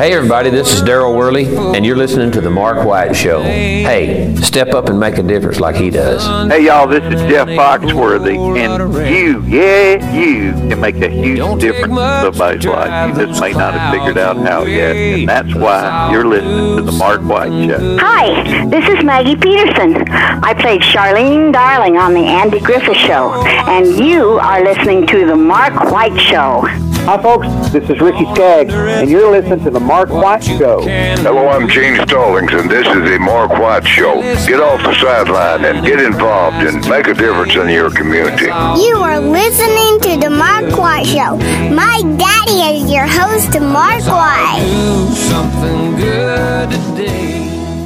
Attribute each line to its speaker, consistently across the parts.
Speaker 1: Hey everybody, this is Daryl Worley, and you're listening to The Mark White Show. Hey, step up and make a difference like he does.
Speaker 2: Hey y'all, this is Jeff Foxworthy, and you can make a huge difference in somebody's life. You just may not have figured out how yet, and that's why you're listening to The Mark White Show.
Speaker 3: Hi, this is Maggie Peterson. I played Charlene Darling on The Andy Griffith Show, and you are listening to The Mark White Show.
Speaker 4: Hi folks, this is Ricky Skaggs, and you're listening to The Mark White Show.
Speaker 5: Hello, I'm Gene Stallings, and this is The Mark White Show. Get off the sideline and get involved and make a difference in your community.
Speaker 6: You are listening to The Mark White Show. My daddy is your host, Mark White.
Speaker 7: Do something good today.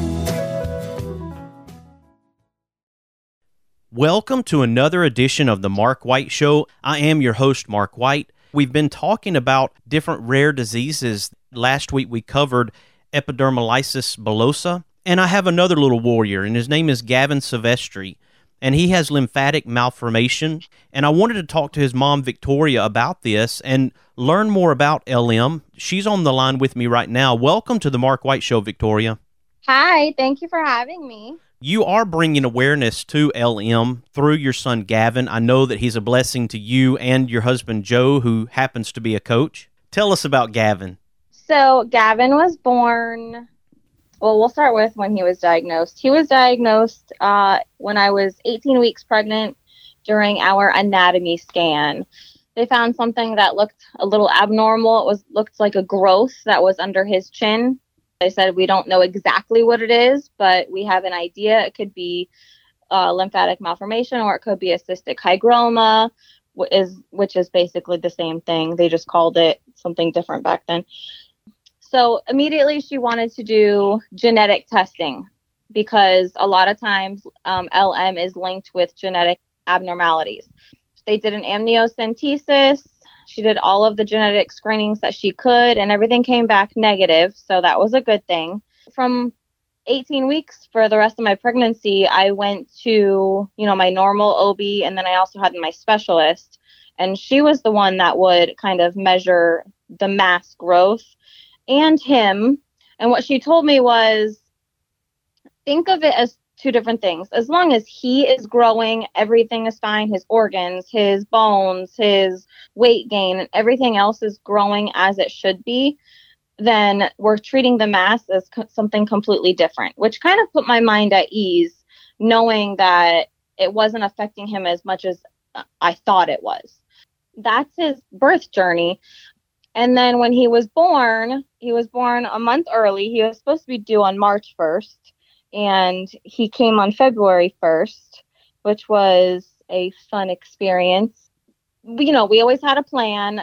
Speaker 8: Welcome to another edition of The Mark White Show. I am your host, Mark White. We've been talking about different rare diseases. Last week we covered epidermolysis bullosa, and I have another little warrior, and his name is Gavin Silvestri, and he has lymphatic malformation, and I wanted to talk to his mom, Victoria, about this and learn more about LM. She's on the line with me right now. Welcome to the Mark White Show, Victoria.
Speaker 9: Hi, thank you for having me.
Speaker 8: You are bringing awareness to LM through your son, Gavin. I know that he's a blessing to you and your husband, Joe, who happens to be a coach. Tell us about Gavin.
Speaker 9: So Gavin was born, well, we'll start with when he was diagnosed. He was diagnosed when I was 18 weeks pregnant during our anatomy scan. They found something that looked a little abnormal. Looked like a growth that was under his chin. They said, we don't know exactly what it is, but we have an idea. It could be lymphatic malformation, or it could be a cystic hygroma, which is basically the same thing. They just called it something different back then. So immediately she wanted to do genetic testing because a lot of times LM is linked with genetic abnormalities. They did an amniocentesis. She did all of the genetic screenings that she could, and everything came back negative. So that was a good thing. From 18 weeks for the rest of my pregnancy, I went to, my normal OB, and then I also had my specialist. And she was the one that would kind of measure the mass growth and him. And what she told me was, think of it as two different things. As long as he is growing, everything is fine. His organs, his bones, his weight gain, and everything else is growing as it should be, then we're treating the mass as something completely different, which kind of put my mind at ease, knowing that it wasn't affecting him as much as I thought it was. That's his birth journey. And then when he was born a month early. He was supposed to be due on March 1st. And he came on February 1st, which was a fun experience. We always had a plan.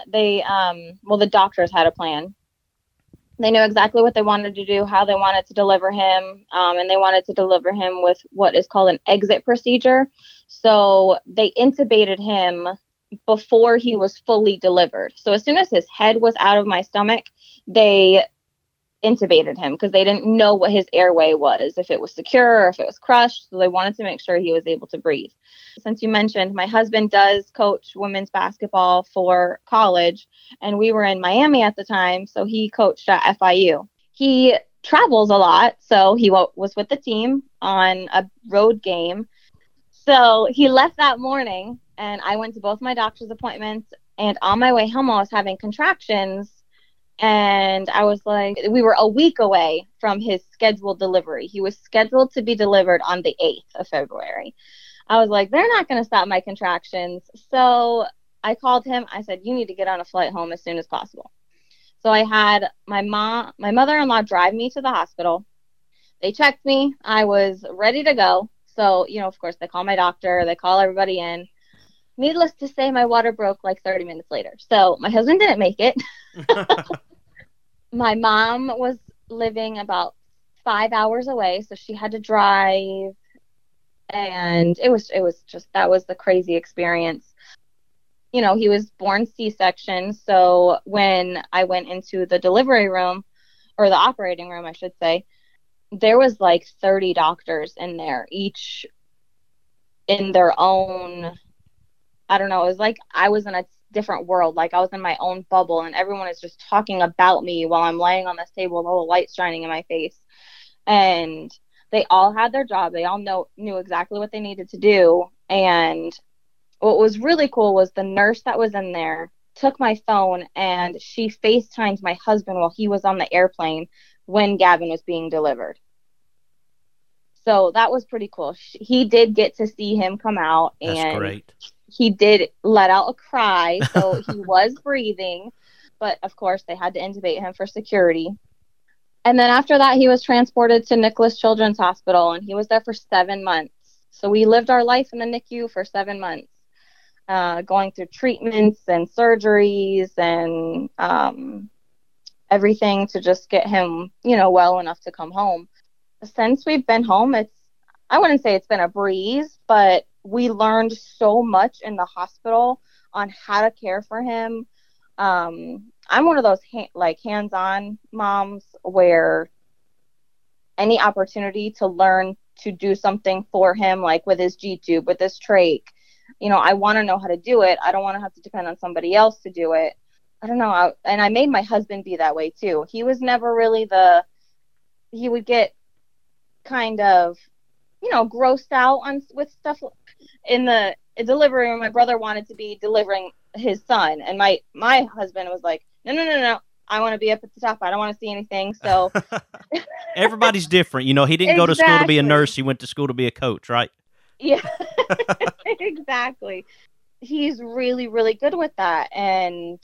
Speaker 9: The doctors had a plan. They knew exactly what they wanted to do, how they wanted to deliver him, and they wanted to deliver him with what is called an exit procedure. So they intubated him before he was fully delivered. So as soon as his head was out of my stomach, they intubated him because they didn't know what his airway was, if it was secure or if it was crushed. So they wanted to make sure he was able to breathe. Since you mentioned, my husband does coach women's basketball for college, and we were in Miami at the time. So he coached at FIU. He travels a lot. So he was with the team on a road game. So he left that morning, and I went to both my doctor's appointments, and on my way home, I was having contractions. And I was like, we were a week away from his scheduled delivery. He was scheduled to be delivered on the 8th of February. I was like, they're not going to stop my contractions. So I called him. I said, you need to get on a flight home as soon as possible. So I had my mother-in-law drive me to the hospital. They checked me. I was ready to go. So, of course, they call my doctor. They call everybody in. Needless to say, my water broke like 30 minutes later. So my husband didn't make it. My mom was living about 5 hours away, so she had to drive. And it was just, that was the crazy experience. He was born C-section. So when I went into the delivery room, or the operating room, I should say, there was like 30 doctors in there, each in their own, I don't know, it was like I was in a different world. Like I was in my own bubble and everyone is just talking about me while I'm laying on this table with all the lights shining in my face. And they all had their job. They all knew exactly what they needed to do. And what was really cool was the nurse that was in there took my phone and she FaceTimed my husband while he was on the airplane when Gavin was being delivered. So that was pretty cool. He did get to see him come out. And
Speaker 8: that's great.
Speaker 9: He did let out a cry, so he was breathing. But, of course, they had to intubate him for security. And then after that, he was transported to Nicholas Children's Hospital, and he was there for 7 months. So we lived our life in the NICU for 7 months, going through treatments and surgeries and everything to just get him, well enough to come home. Since we've been home, I wouldn't say it's been a breeze, but we learned so much in the hospital on how to care for him. I'm one of those hands-on moms where any opportunity to learn to do something for him, like with his G-tube, with his trach, I want to know how to do it. I don't want to have to depend on somebody else to do it. I don't know. And I made my husband be that way too. He was never really he would get kind of, grossed out with stuff in the delivery room. My brother wanted to be delivering his son, and my husband was like, no, I want to be up at the top. I don't want to see anything. So
Speaker 8: everybody's different. He didn't go to school to be a nurse. He went to school to be a coach, right?
Speaker 9: Yeah, exactly. He's really, really good with that. And,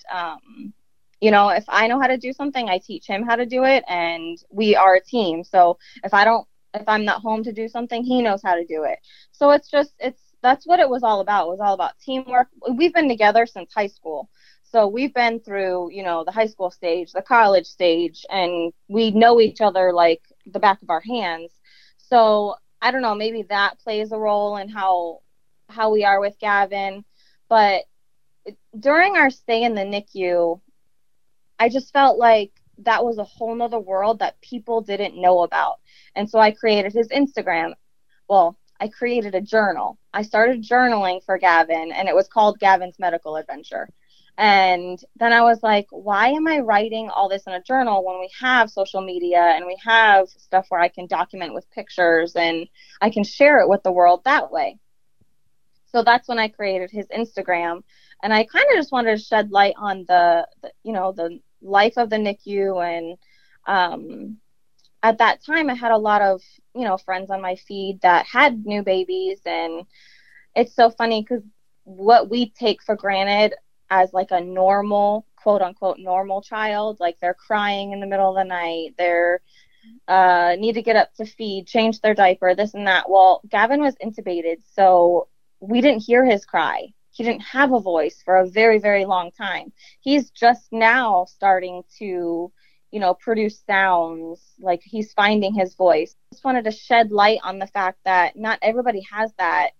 Speaker 9: if I know how to do something, I teach him how to do it, and we are a team. So if I'm not home to do something, he knows how to do it. So that's what it was all about. It was all about teamwork. We've been together since high school. So we've been through, the high school stage, the college stage, and we know each other like the back of our hands. So I don't know, maybe that plays a role in how we are with Gavin. But during our stay in the NICU, I just felt like that was a whole nother world that people didn't know about. And so I created his Instagram. Well, I created a journal. I started journaling for Gavin, and it was called Gavin's Medical Adventure. And then I was like, why am I writing all this in a journal when we have social media and we have stuff where I can document with pictures and I can share it with the world that way? So that's when I created his Instagram. And I kind of just wanted to shed light on the life of the NICU. And at that time, I had a lot of, friends on my feed that had new babies. And it's so funny because what we take for granted as like a normal, quote unquote, normal child, like they're crying in the middle of the night, they're need to get up to feed, change their diaper, this and that. Well, Gavin was intubated, so we didn't hear his cry. He didn't have a voice for a very, very long time. He's just now starting to, produce sounds, like he's finding his voice. Just wanted to shed light on the fact that not everybody has that,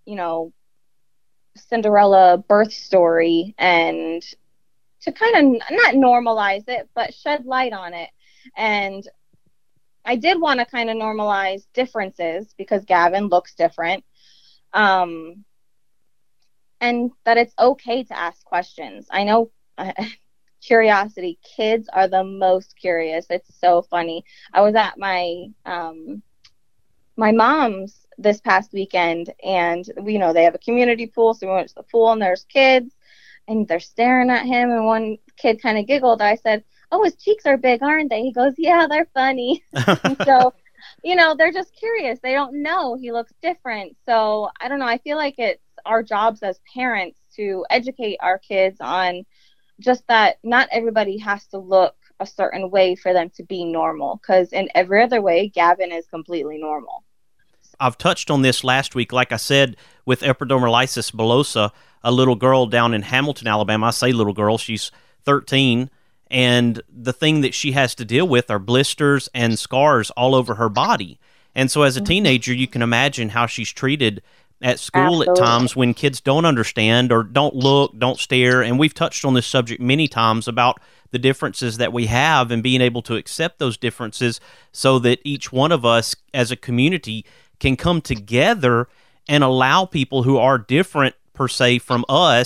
Speaker 9: Cinderella birth story, and to kind of not normalize it, but shed light on it. And I did want to kind of normalize differences because Gavin looks different. And that it's okay to ask questions. I know curiosity, kids are the most curious. It's so funny. I was at my mom's this past weekend, and they have a community pool, so we went to the pool and there's kids and they're staring at him, and one kid kind of giggled. I said, "Oh, his cheeks are big, aren't they?" He goes, "Yeah, they're funny." And so they're just curious. They don't know. He looks different. So I don't know. I feel like it's our jobs as parents to educate our kids on just that not everybody has to look a certain way for them to be normal, because in every other way, Gavin is completely normal.
Speaker 8: I've touched on this last week. Like I said, with epidermolysis bullosa, a little girl down in Hamilton, Alabama, I say little girl, she's 13, and the thing that she has to deal with are blisters and scars all over her body. And so as a teenager, you can imagine how she's treated at school at times when kids don't understand or don't look, don't stare. And we've touched on this subject many times about the differences that we have and being able to accept those differences so that each one of us as a community can come together and allow people who are different per se from us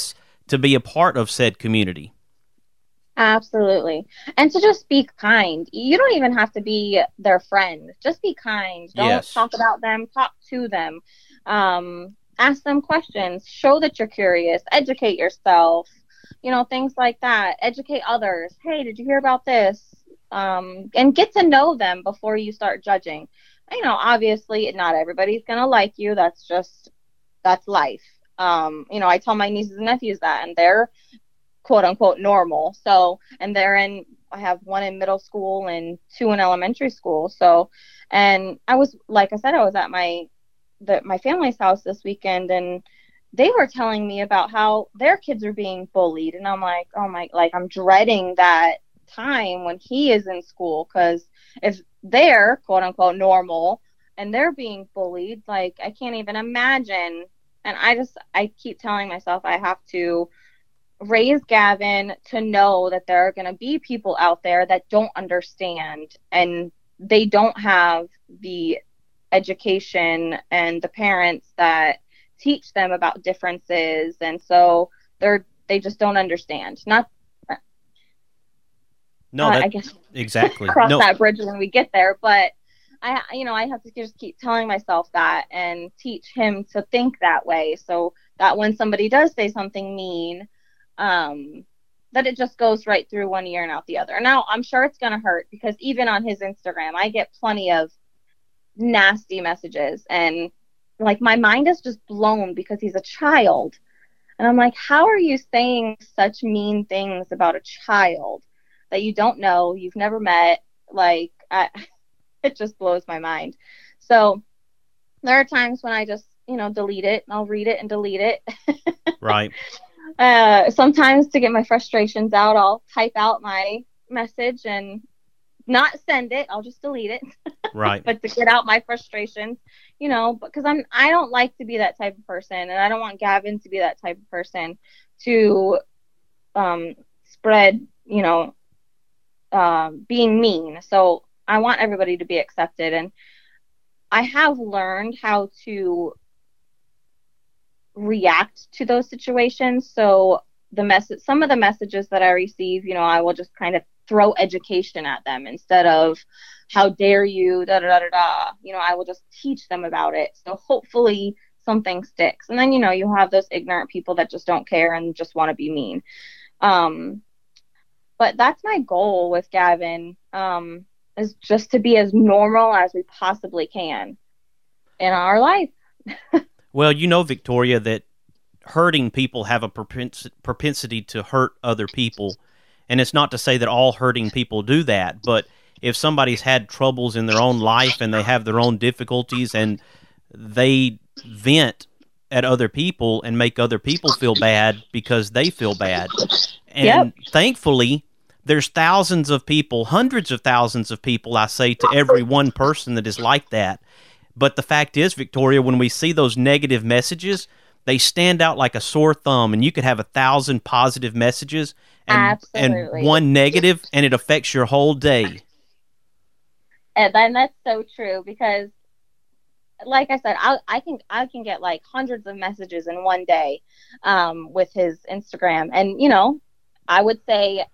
Speaker 8: to be a part of said community.
Speaker 9: Absolutely. And to just be kind. You don't even have to be their friend. Just be kind. Don't talk about them. Talk to them. Ask them questions. Show that you're curious. Educate yourself. Things like that. Educate others. Hey, did you hear about this? And get to know them before you start judging. Obviously, not everybody's going to like you. That's life. I tell my nieces and nephews that, and they're quote unquote normal. So, and I have one in middle school and two in elementary school. So, and I was at my family's house this weekend, and they were telling me about how their kids are being bullied. And I'm like, I'm dreading that time when he is in school, because if they're quote unquote normal and they're being bullied, like, I can't even imagine. And I keep telling myself I have to raise Gavin to know that there are going to be people out there that don't understand, and they don't have the education and the parents that teach them about differences, and so they just don't understand. I guess
Speaker 8: exactly
Speaker 9: cross that bridge when we get there, but I have to just keep telling myself that and teach him to think that way, so that when somebody does say something mean, that it just goes right through one ear and out the other. Now, I'm sure it's going to hurt, because even on his Instagram, I get plenty of nasty messages, and like, my mind is just blown because he's a child. And I'm like, how are you saying such mean things about a child that you don't know, you've never met? Like, it just blows my mind. So there are times when I just, delete it, and I'll read it and delete it.
Speaker 8: Right.
Speaker 9: Sometimes to get my frustrations out, I'll type out my message and not send it. I'll just delete it.
Speaker 8: Right.
Speaker 9: But to get out my frustrations, because I don't like to be that type of person, and I don't want Gavin to be that type of person to spread, being mean. So I want everybody to be accepted, and I have learned how to react to those situations. So some of the messages that I receive, I will just kind of throw education at them instead of how dare you, da da da da da. I will just teach them about it. So hopefully something sticks. And then you have those ignorant people that just don't care and just want to be mean. But that's my goal with Gavin, is just to be as normal as we possibly can in our life.
Speaker 8: Well, Victoria, that hurting people have a propensity to hurt other people. And it's not to say that all hurting people do that, but if somebody's had troubles in their own life and they have their own difficulties and they vent at other people and make other people feel bad because they feel bad. And thankfully, there's thousands of people, hundreds of thousands of people, I say, to every one person that is like that. But the fact is, Victoria, when we see those negative messages, they stand out like a sore thumb, and you could have 1,000 positive messages and one negative, and it affects your whole day.
Speaker 9: And that's so true, because like I said, I can get like hundreds of messages in one day with his Instagram, and I would say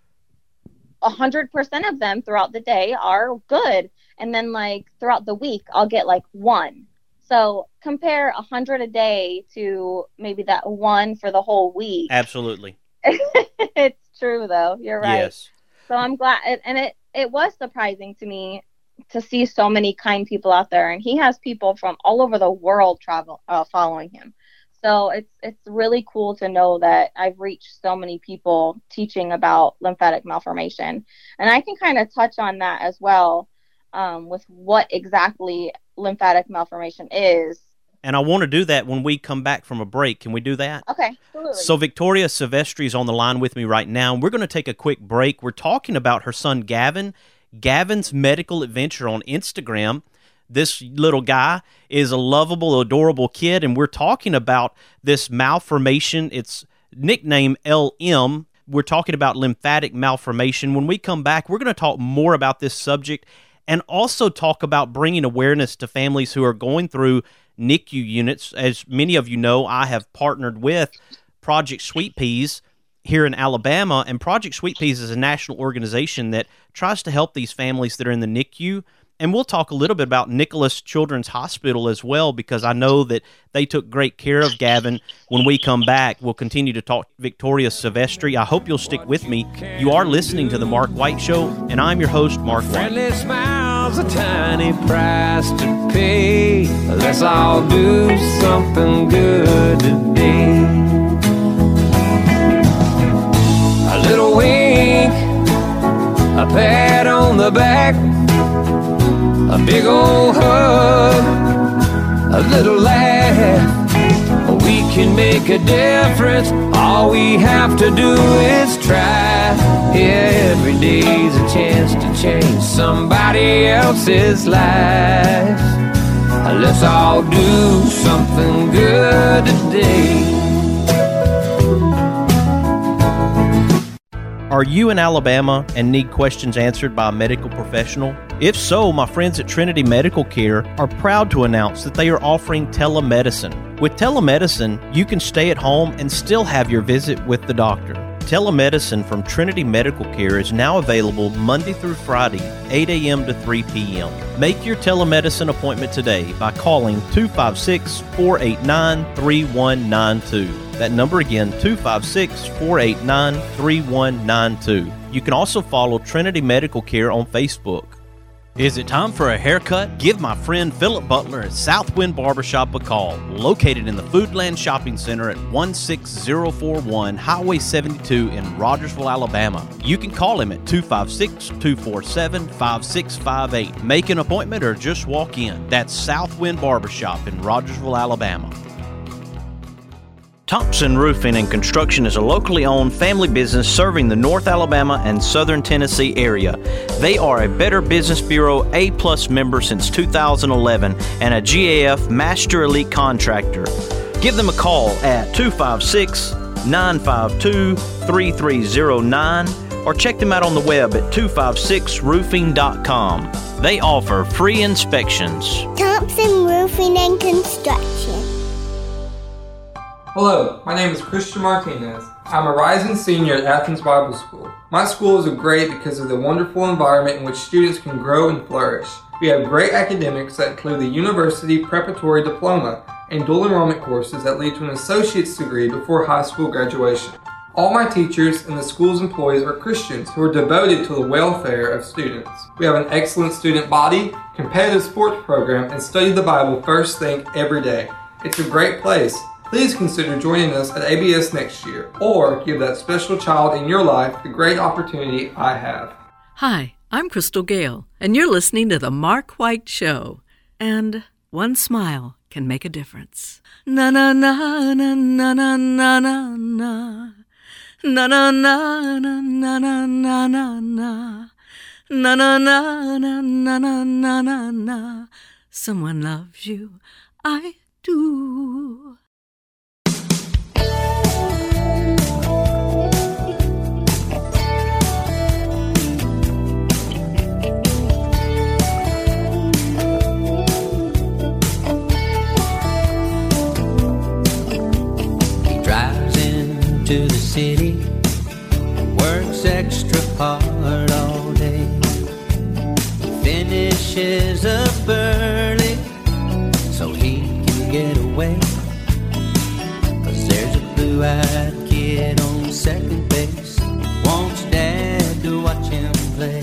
Speaker 9: 100% of them throughout the day are good. And then like throughout the week, I'll get like one. So compare 100 a day to maybe that one for the whole week.
Speaker 8: Absolutely.
Speaker 9: It's true though. You're right.
Speaker 8: Yes.
Speaker 9: So I'm glad. And it was surprising to me to see so many kind people out there. And he has people from all over the world following him. So it's really cool to know that I've reached so many people teaching about lymphatic malformation. And I can kind of touch on that as well, with what exactly lymphatic malformation is.
Speaker 8: And I want to do that when we come back from a break. Can we do that?
Speaker 9: Okay, absolutely.
Speaker 8: So Victoria Silvestri is on the line with me right now. We're going to take a quick break. We're talking about her son Gavin, Gavin's medical adventure on Instagram. This little guy is a lovable, adorable kid, and we're talking about this malformation. It's nicknamed LM. We're talking about lymphatic malformation. When we come back, we're going to talk more about this subject and also talk about bringing awareness to families who are going through NICU units. As many of you know, I have partnered with Project Sweet Peas here in Alabama, and Project Sweet Peas is a national organization that tries to help these families that are in the NICU. And we'll talk a little bit about Nicholas Children's Hospital as well, because I know that they took great care of Gavin. When we come back, we'll continue to talk Victoria Silvestri. I hope you'll stick with me. You are listening to The Mark White Show, and I'm your host, Mark White.
Speaker 7: Friendly smile's a tiny price to pay. Let's all do something good today. A little wink, a pat on the back, a big old hug, a little laugh. We can make a difference. All we have to do is try. Yeah, every day's a chance to change somebody else's life. Let's all do something good today.
Speaker 8: Are you in Alabama and need questions answered by a medical professional? If so, my friends at Trinity Medical Care are proud to announce that they are offering telemedicine. With telemedicine, you can stay at home and still have your visit with the doctor. Telemedicine from Trinity Medical Care is now available Monday through Friday, 8 a.m. to 3 p.m. Make your telemedicine appointment today by calling 256-489-3192. That number again, 256-489-3192. You can also follow Trinity Medical Care on Facebook. Is it time for a haircut? Give my friend Philip Butler at Southwind Barbershop a call, located in the Foodland Shopping Center at 16041 Highway 72 in Rogersville, Alabama. You can call him at 256-247-5658. Make an appointment or just walk in. That's Southwind Barbershop in Rogersville, Alabama. Thompson Roofing and Construction is a locally owned family business serving the North Alabama and Southern Tennessee area. They are a Better Business Bureau A+ member since 2011 and a GAF Master Elite Contractor. Give them a call at 256-952-3309 or check them out on the web at 256roofing.com. They offer free inspections.
Speaker 6: Thompson Roofing and Construction.
Speaker 10: Hello, my name is Christian Martinez. I'm a rising senior at Athens Bible School. My school is great because of the wonderful environment in which students can grow and flourish. We have great academics that include the University Preparatory Diploma and dual enrollment courses that lead to an associate's degree before high school graduation. All my teachers and the school's employees are Christians who are devoted to the welfare of students. We have an excellent student body, competitive sports program, and study the Bible first thing every day. It's a great place. Please consider joining us at ABS next year, or give that special child in your life the great opportunity I have.
Speaker 11: Hi, I'm Crystal Gale, and you're listening to The Mark White Show. And one smile can make a difference. Na na na na na na na na na. Na na na na na na na na na. Na na na na na na na na na. Someone loves you, I do.
Speaker 12: To the city, works extra hard all day, finishes up early so he can get away, 'cause there's a blue-eyed kid on second base, wants Dad to watch him play.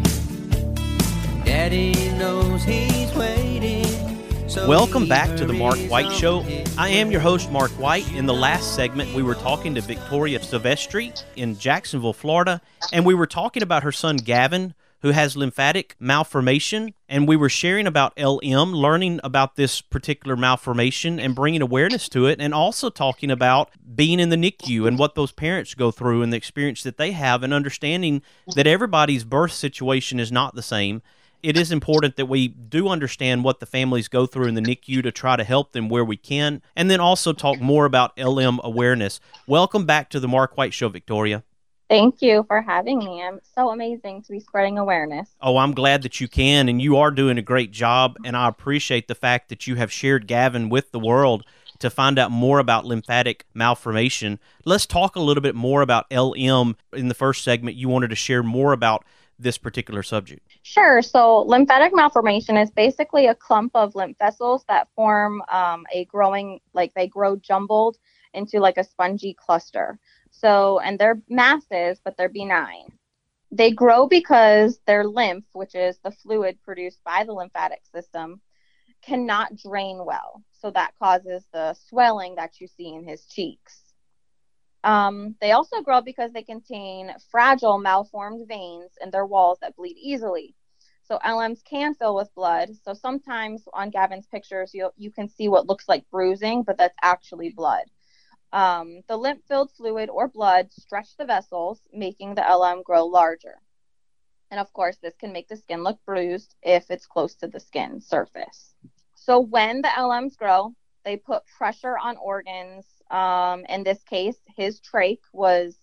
Speaker 12: Daddy knows he's waiting.
Speaker 8: Welcome back to the Mark White Show. I am your host, Mark White. In the last segment, we were talking to Victoria Silvestri in Jacksonville, Florida, and we were talking about her son, Gavin, who has lymphatic malformation, and we were sharing about LM, learning about this particular malformation and bringing awareness to it, and also talking about being in the NICU and what those parents go through and the experience that they have, and understanding that everybody's birth situation is not the same. It is important that we do understand what the families go through in the NICU to try to help them where we can, and then also talk more about LM awareness. Welcome back to the Mark White Show, Victoria.
Speaker 9: Thank you for having me. I'm so amazing to be spreading awareness.
Speaker 8: Oh, I'm glad that you can, and you are doing a great job, and I appreciate the fact that you have shared Gavin with the world to find out more about lymphatic malformation. Let's talk a little bit more about LM. In the first segment, you wanted to share more about this particular subject.
Speaker 9: Sure. So lymphatic malformation is basically a clump of lymph vessels that form they grow jumbled into like a spongy cluster. So, and they're masses, but they're benign. They grow because their lymph, which is the fluid produced by the lymphatic system, cannot drain well. So that causes the swelling that you see in his cheeks. They also grow because they contain fragile malformed veins in their walls that bleed easily. So LMs can fill with blood. So sometimes on Gavin's pictures, you can see what looks like bruising, but that's actually blood. The lymph-filled fluid or blood stretch the vessels, making the LM grow larger. And of course, this can make the skin look bruised if it's close to the skin surface. So when the LMs grow, they put pressure on organs. In this case, his trachea was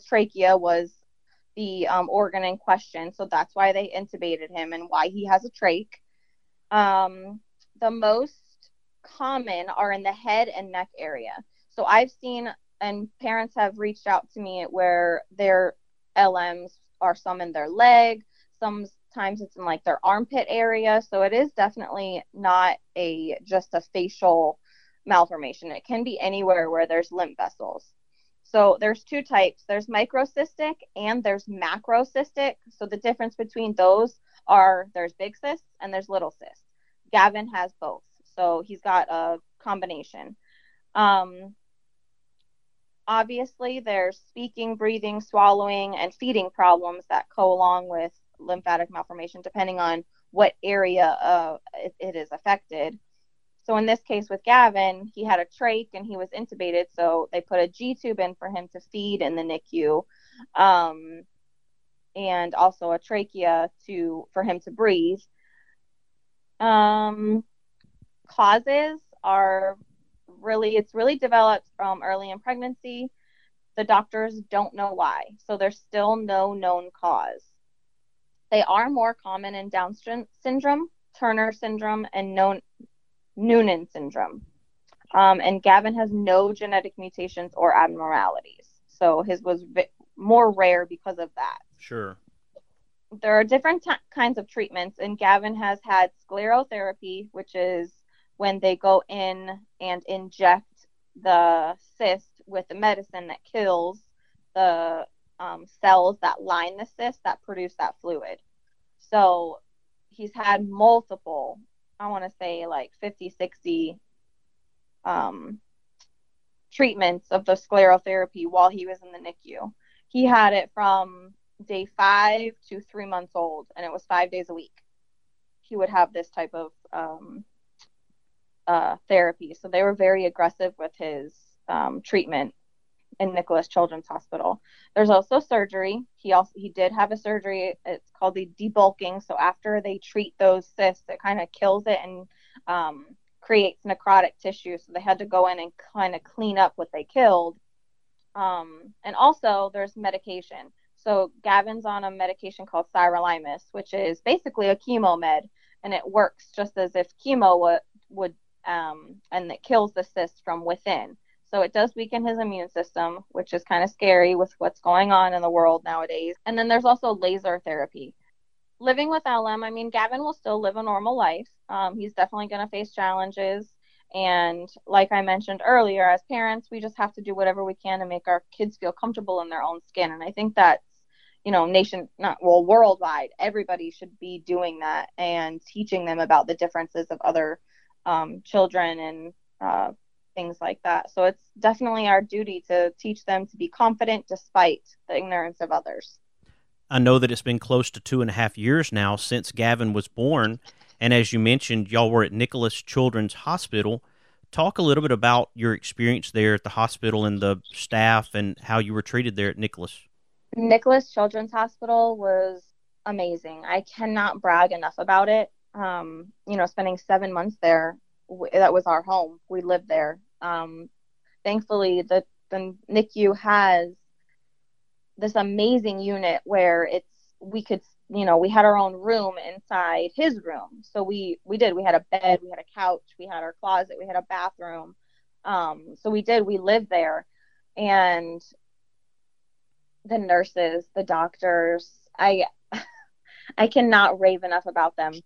Speaker 9: the organ in question. So that's why they intubated him and why he has a trach. The most common are in the head and neck area. So I've seen, and parents have reached out to me where their LMs are some in their leg, sometimes it's in like their armpit area. So it is definitely not just a facial malformation. It can be anywhere where there's lymph vessels. So there's two types. There's microcystic and there's macrocystic. So the difference between those are there's big cysts and there's little cysts. Gavin has both. So he's got a combination. Obviously, there's speaking, breathing, swallowing, and feeding problems that go along with lymphatic malformation, depending on what area it is affected. So in this case with Gavin, he had a trach and he was intubated, so they put a G-tube in for him to feed in the NICU, and also a trachea for him to breathe. Causes are it's really developed early in pregnancy. The doctors don't know why, so there's still no known cause. They are more common in Down syndrome, Turner syndrome, and Noonan syndrome. And Gavin has no genetic mutations or abnormalities, so his was more rare because of that.
Speaker 8: Sure.
Speaker 9: There are different kinds of treatments, and Gavin has had sclerotherapy, which is when they go in and inject the cyst with the medicine that kills the cells that line the cyst that produce that fluid. So he's had multiple, I want to say like 50, 60 treatments of the sclerotherapy while he was in the NICU. He had it from day 5 to 3 months old, and it was 5 days a week. He would have this type of therapy. So they were very aggressive with his treatment in Nicholas Children's Hospital. There's also surgery. He did have a surgery. It's called the debulking. So after they treat those cysts, it kind of kills it and creates necrotic tissue. So they had to go in and kind of clean up what they killed. And also there's medication. So Gavin's on a medication called sirolimus, which is basically a chemo med, and it works just as if chemo would and it kills the cyst from within. So it does weaken his immune system, which is kind of scary with what's going on in the world nowadays. And then there's also laser therapy. Living with LM, I mean, Gavin will still live a normal life. He's definitely going to face challenges. And like I mentioned earlier, as parents, we just have to do whatever we can to make our kids feel comfortable in their own skin. And I think that's, worldwide, everybody should be doing that and teaching them about the differences of other children and things like that. So it's definitely our duty to teach them to be confident despite the ignorance of others.
Speaker 8: I know that it's been close to 2.5 years now since Gavin was born. And as you mentioned, y'all were at Nicholas Children's Hospital. Talk a little bit about your experience there at the hospital and the staff and how you were treated there at Nicholas.
Speaker 9: Nicholas Children's Hospital was amazing. I cannot brag enough about it. Spending 7 months there, that was our home. We lived there. Thankfully, the NICU has this amazing unit where we had our own room inside his room. So we had a bed, we had a couch, we had our closet, we had a bathroom. So we lived there, and the nurses, the doctors, I cannot rave enough about them.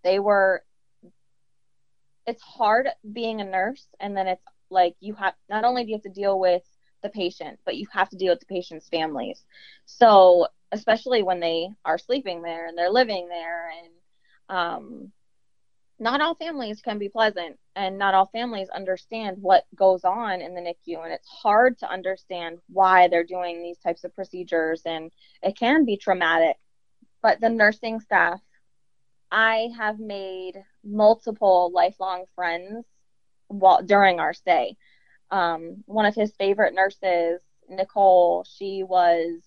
Speaker 9: It's hard being a nurse, and then it's like not only do you have to deal with the patient, but you have to deal with the patient's families. So especially when they are sleeping there and they're living there, and not all families can be pleasant, and not all families understand what goes on in the NICU, and it's hard to understand why they're doing these types of procedures, and it can be traumatic. But the nursing staff, I have made multiple lifelong friends during our stay. One of his favorite nurses, Nicole, she was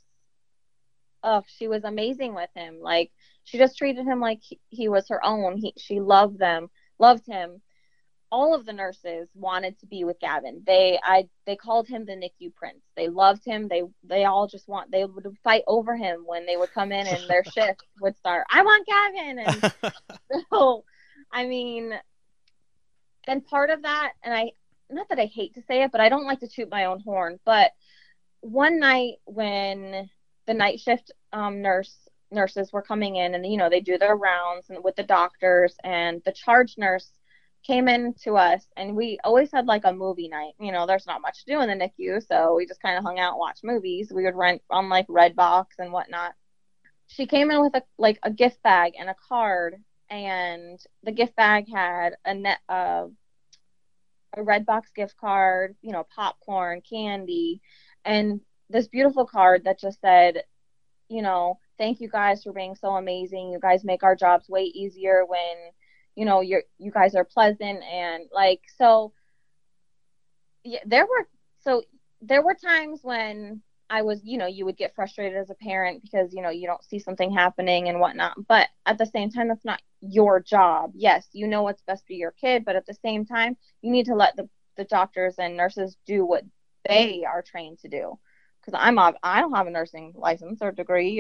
Speaker 9: amazing with him. Like, she just treated him like he was her own. She loved him. All of the nurses wanted to be with Gavin. They called him the NICU prince. They loved him. They all they would fight over him when they would come in and their shift would start. I want Gavin. And so, I mean, and part of that, and not that I hate to say it, but I don't like to toot my own horn. But one night when the night shift nurses were coming in, and they do their rounds and with the doctors, and the charge nurse came in to us, and we always had like a movie night. There's not much to do in the NICU, so we just kind of hung out and watched movies. We would rent on like Redbox and whatnot. She came in with a gift bag and a card, and the gift bag had a Redbox gift card, popcorn, candy, and this beautiful card that just said, thank you guys for being so amazing. You guys make our jobs way easier when you guys are pleasant. And there were times when I was, you would get frustrated as a parent because, you don't see something happening and whatnot. But at the same time, that's not your job. Yes, you know what's best for your kid, but at the same time, you need to let the doctors and nurses do what they are trained to do. Because I don't have a nursing license or degree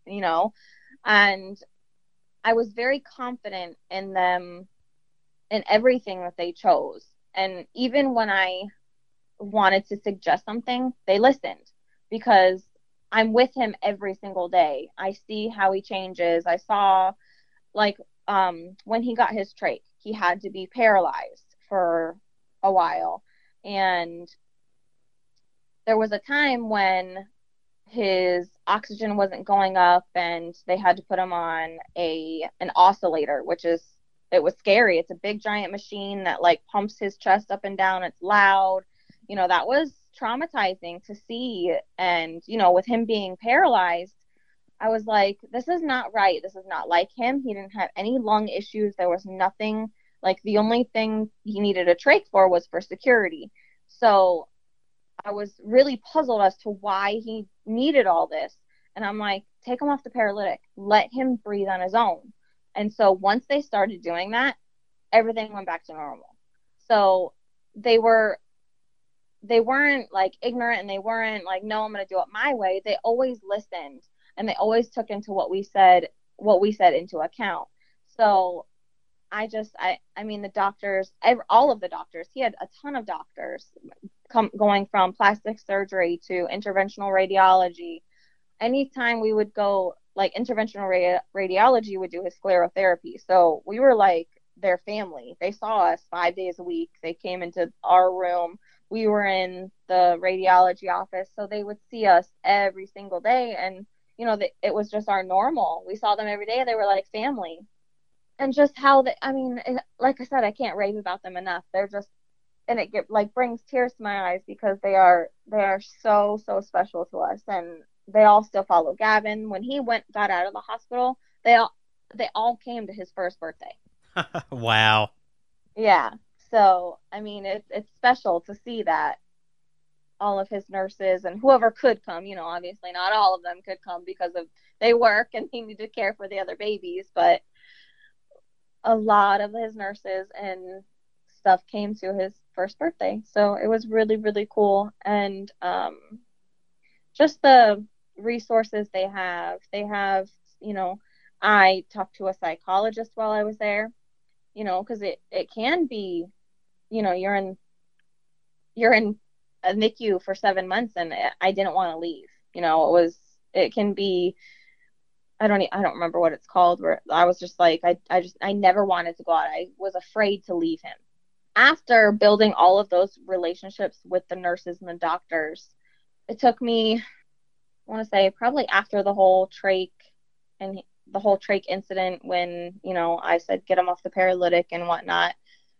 Speaker 9: and I was very confident in them, in everything that they chose. And even when I wanted to suggest something, they listened, because I'm with him every single day. I see how he changes. I saw, when he got his trach, he had to be paralyzed for a while. And there was a time when his oxygen wasn't going up, and they had to put him on an oscillator, it was scary. It's a big giant machine that pumps his chest up and down. It's loud. That was traumatizing to see. And, with him being paralyzed, I was like, this is not right. This is not like him. He didn't have any lung issues. There was nothing. The only thing he needed a trach for was for security. So I was really puzzled as to why he needed all this. And I'm like, take him off the paralytic. Let him breathe on his own. And so once they started doing that, everything went back to normal. So they weren't ignorant, and they weren't no, I'm going to do it my way. They always listened, and they always took into what we said into account. So I mean, the doctors, all of the doctors, he had a ton of doctors going from plastic surgery to interventional radiology. Anytime we would go, interventional radiology would do his sclerotherapy. So we were their family. They saw us 5 days a week. They came into our room. We were in the radiology office. So they would see us every single day. And, it was just our normal. We saw them every day. They were like family. And just how like I said, I can't rave about them enough. They're just, and it brings tears to my eyes, because they are so, so special to us. And they all still follow Gavin. When he got out of the hospital, they all came to his first birthday.
Speaker 8: Wow.
Speaker 9: Yeah. So, it's special to see that all of his nurses and whoever could come, obviously not all of them could come because they work and he needed to care for the other babies, but a lot of his nurses and stuff came to his first birthday. So it was really, really cool. And just the resources they have, I talked to a psychologist while I was there, because it can be, you're in you're in a NICU for 7 months, and I didn't want to leave. It can be, I don't remember what it's called, where I was just like, I never wanted to go out. I was afraid to leave him. After building all of those relationships with the nurses and the doctors, it took me, I want to say, probably after the whole trach incident, when, I said, get him off the paralytic and whatnot,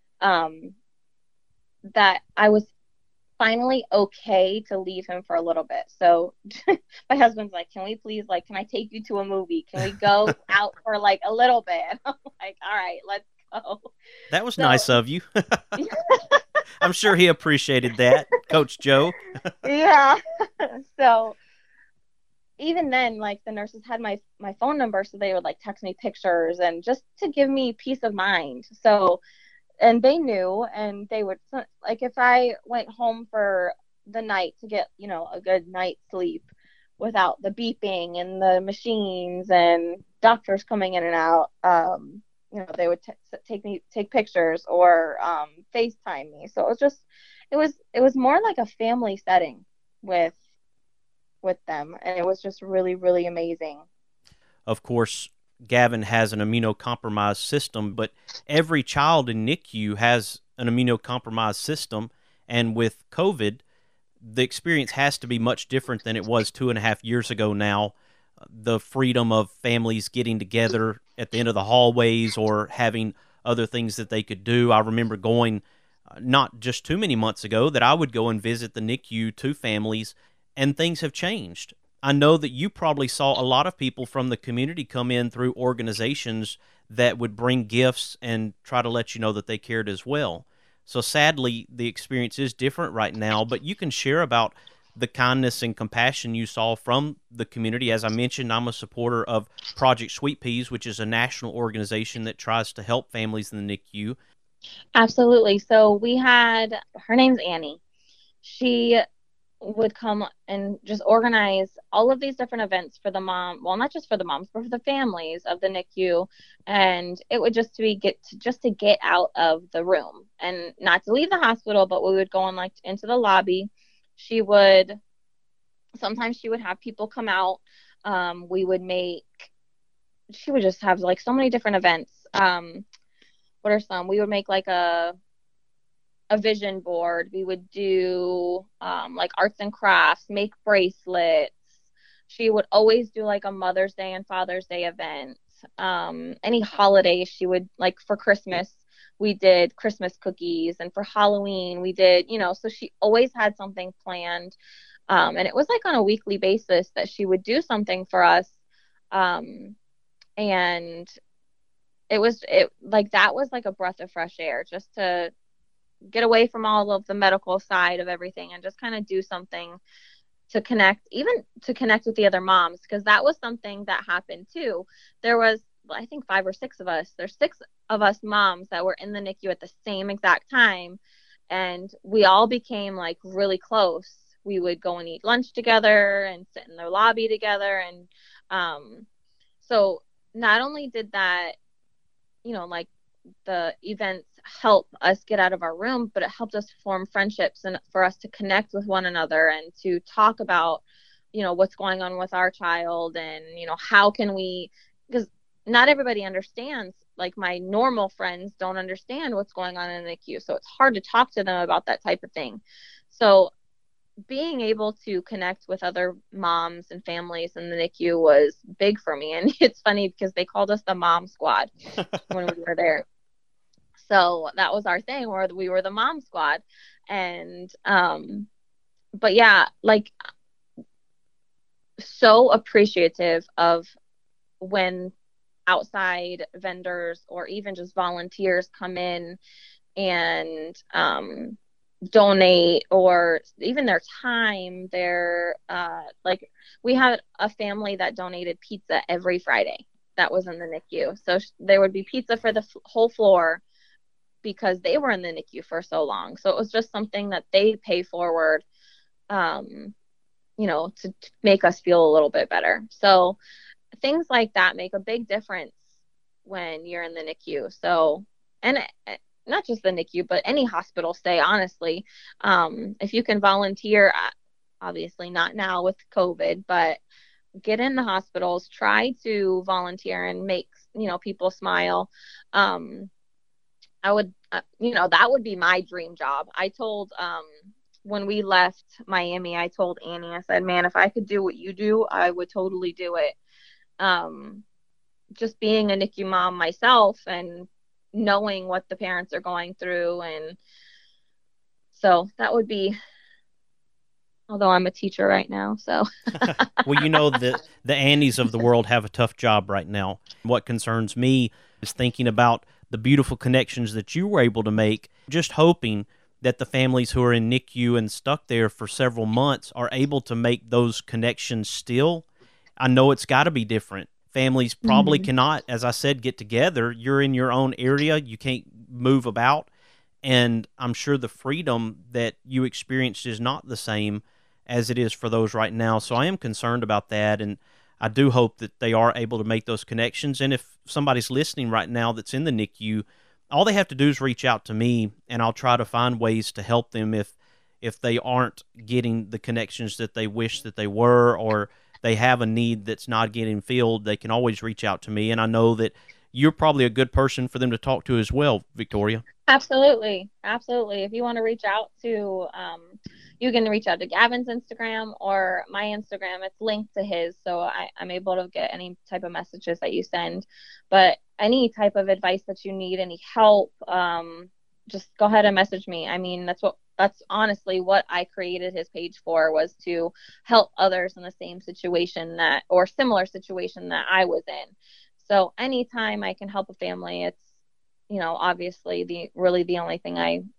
Speaker 9: that I was finally okay to leave him for a little bit. So my husband's like, can I take you to a movie? Can we go out for like a little bit? I'm like, all right, let's go.
Speaker 8: That was nice of you. I'm sure he appreciated that, Coach Joe.
Speaker 9: Yeah. So even then, like, the nurses had my phone number, so they would like text me pictures and just to give me peace of mind. So, and they knew, and they would, like, if I went home for the night to get, a good night's sleep without the beeping and the machines and doctors coming in and out, they would take pictures or FaceTime me. So it was more like a family setting with them, and it was just really, really amazing.
Speaker 8: Of course, Gavin has an immunocompromised system, but every child in NICU has an immunocompromised system, and with COVID, the experience has to be much different than it was 2.5 years ago now. The freedom of families getting together at the end of the hallways or having other things that they could do. I remember going, not just too many months ago, that I would go and visit the NICU to families, and things have changed. I know that you probably saw a lot of people from the community come in through organizations that would bring gifts and try to let you know that they cared as well. So sadly, the experience is different right now, but you can share about the kindness and compassion you saw from the community. As I mentioned, I'm a supporter of Project Sweet Peas, which is a national organization that tries to help families in the NICU.
Speaker 9: Absolutely. So her name's Annie. She would come and just organize all of these different events for the mom. Well, not just for the moms, but for the families of the NICU. And it would just to get out of the room and not to leave the hospital, but we would go on into the lobby. Sometimes she would have people come out. She would just have like so many different events. What are some? We would make like a vision board. We would do like arts and crafts, make bracelets. She would always do like a Mother's Day and Father's Day event. Any holiday she would, like for Christmas, we did Christmas cookies, and for Halloween we did, so she always had something planned. And it was like on a weekly basis that she would do something for us. And that was like a breath of fresh air, just to get away from all of the medical side of everything and just kind of do something to connect with the other moms, because that was something that happened too. There was, I think, 5 or 6 of us. There's 6 of us moms that were in the NICU at the same exact time, and we all became like really close. We would go and eat lunch together and sit in the lobby together, and so not only did that, like the events help us get out of our room, but it helped us form friendships and for us to connect with one another and to talk about, what's going on with our child, and, how can we, because not everybody understands, like my normal friends don't understand what's going on in the NICU. So it's hard to talk to them about that type of thing. So being able to connect with other moms and families in the NICU was big for me. And it's funny because they called us the Mom Squad when we were there. So that was our thing, where we were the Mom Squad. And, but yeah, like, so appreciative of when outside vendors or even just volunteers come in and, donate, or even their time. Like, we had a family that donated pizza every Friday that was in the NICU. So there would be pizza for the whole floor because they were in the NICU for so long. So it was just something that they pay forward, to make us feel a little bit better. So things like that make a big difference when you're in the NICU. So, and not just the NICU, but any hospital stay, honestly. If you can volunteer, obviously not now with COVID, but get in the hospitals, try to volunteer and make, people smile. I would, that would be my dream job. I told, when we left Miami, I told Annie, I said, man, if I could do what you do, I would totally do it. Just being a NICU mom myself and knowing what the parents are going through. And so that would be, although I'm a teacher right now, so.
Speaker 8: Well, the Annies of the world have a tough job right now. What concerns me is thinking about the beautiful connections that you were able to make, just hoping that the families who are in NICU and stuck there for several months are able to make those connections still. I know it's got to be different. Families probably cannot, as I said, get together. You're in your own area. You can't move about. And I'm sure the freedom that you experienced is not the same as it is for those right now. So I am concerned about that. And I do hope that they are able to make those connections. And if somebody's listening right now that's in the NICU, all they have to do is reach out to me, and I'll try to find ways to help them if they aren't getting the connections that they wish that they were, or they have a need that's not getting filled. They can always reach out to me, and I know that you're probably a good person for them to talk to as well, Victoria.
Speaker 9: Absolutely. If you want to reach out to, you can reach out to Gavin's Instagram or my Instagram. It's linked to his, so I'm able to get any type of messages that you send. But any type of advice that you need, any help, just go ahead and message me. I mean, that's honestly what I created his page for, was to help others in the same situation or similar situation that I was in. So anytime I can help a family, it's, obviously the only thing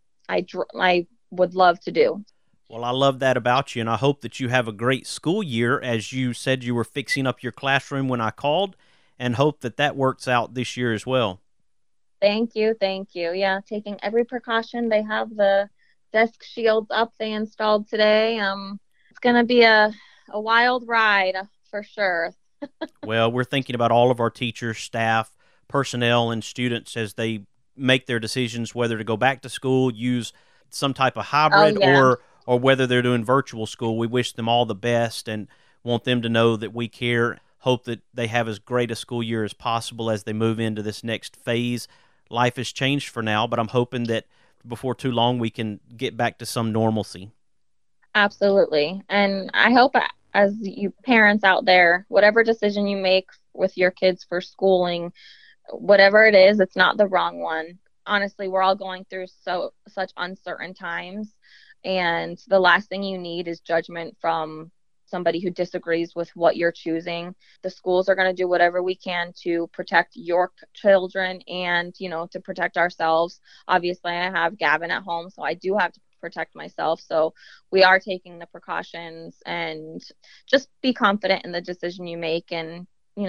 Speaker 9: I would love to do.
Speaker 8: Well, I love that about you, and I hope that you have a great school year. As you said, you were fixing up your classroom when I called, and hope that works out this year as well.
Speaker 9: Thank you. Yeah, taking every precaution. They have the desk shields up they installed today. It's going to be a wild ride for sure.
Speaker 8: Well, we're thinking about all of our teachers, staff, personnel, and students as they make their decisions whether to go back to school, use some type of hybrid, or whether they're doing virtual school. We wish them all the best and want them to know that we care. Hope that they have as great a school year as possible as they move into this next phase. Life has changed for now, but I'm hoping that before too long we can get back to some normalcy.
Speaker 9: Absolutely. And I hope, as you parents out there, whatever decision you make with your kids for schooling, whatever it is, it's not the wrong one. Honestly, we're all going through such uncertain times, and the last thing you need is judgment from somebody who disagrees with what you're choosing. The schools are going to do whatever we can to protect your children and, to protect ourselves. Obviously, I have Gavin at home, so I do have to protect myself. So we are taking the precautions, and just be confident in the decision you make. And,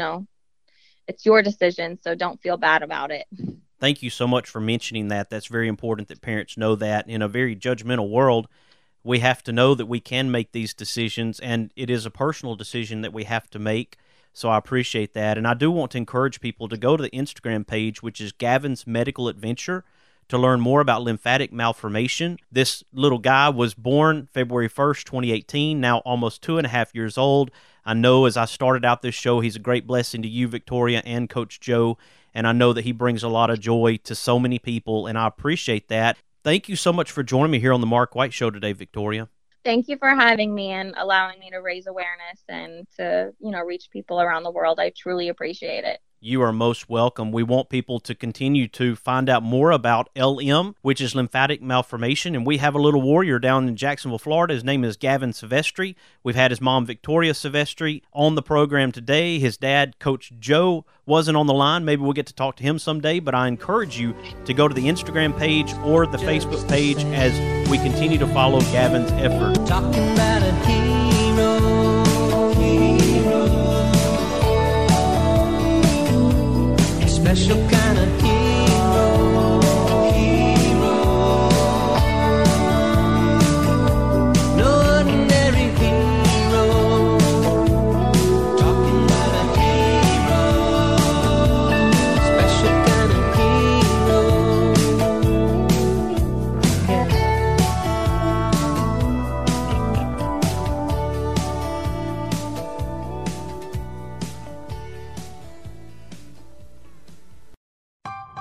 Speaker 9: it's your decision, so don't feel bad about it.
Speaker 8: Thank you so much for mentioning that. That's very important that parents know that. In a very judgmental world, we have to know that we can make these decisions, and it is a personal decision that we have to make. So I appreciate that. And I do want to encourage people to go to the Instagram page, which is Gavin's Medical Adventure, to learn more about lymphatic malformation. This little guy was born February 1st, 2018, now almost 2.5 years old. I know as I started out this show, he's a great blessing to you, Victoria, and Coach Joe, and I know that he brings a lot of joy to so many people, and I appreciate that. Thank you so much for joining me here on the Mark White Show today, Victoria.
Speaker 9: Thank you for having me and allowing me to raise awareness and to, reach people around the world. I truly appreciate it.
Speaker 8: You are most welcome. We want people to continue to find out more about LM, which is lymphatic malformation. And we have a little warrior down in Jacksonville, Florida. His name is Gavin Silvestri. We've had his mom, Victoria Silvestri, on the program today. His dad, Coach Joe, wasn't on the line. Maybe we'll get to talk to him someday. But I encourage you to go to the Instagram page or the Facebook page as we continue to follow Gavin's effort.
Speaker 12: Talking about a hero. Special kind of hero. No ordinary hero. Talking about a hero. Special kind of hero.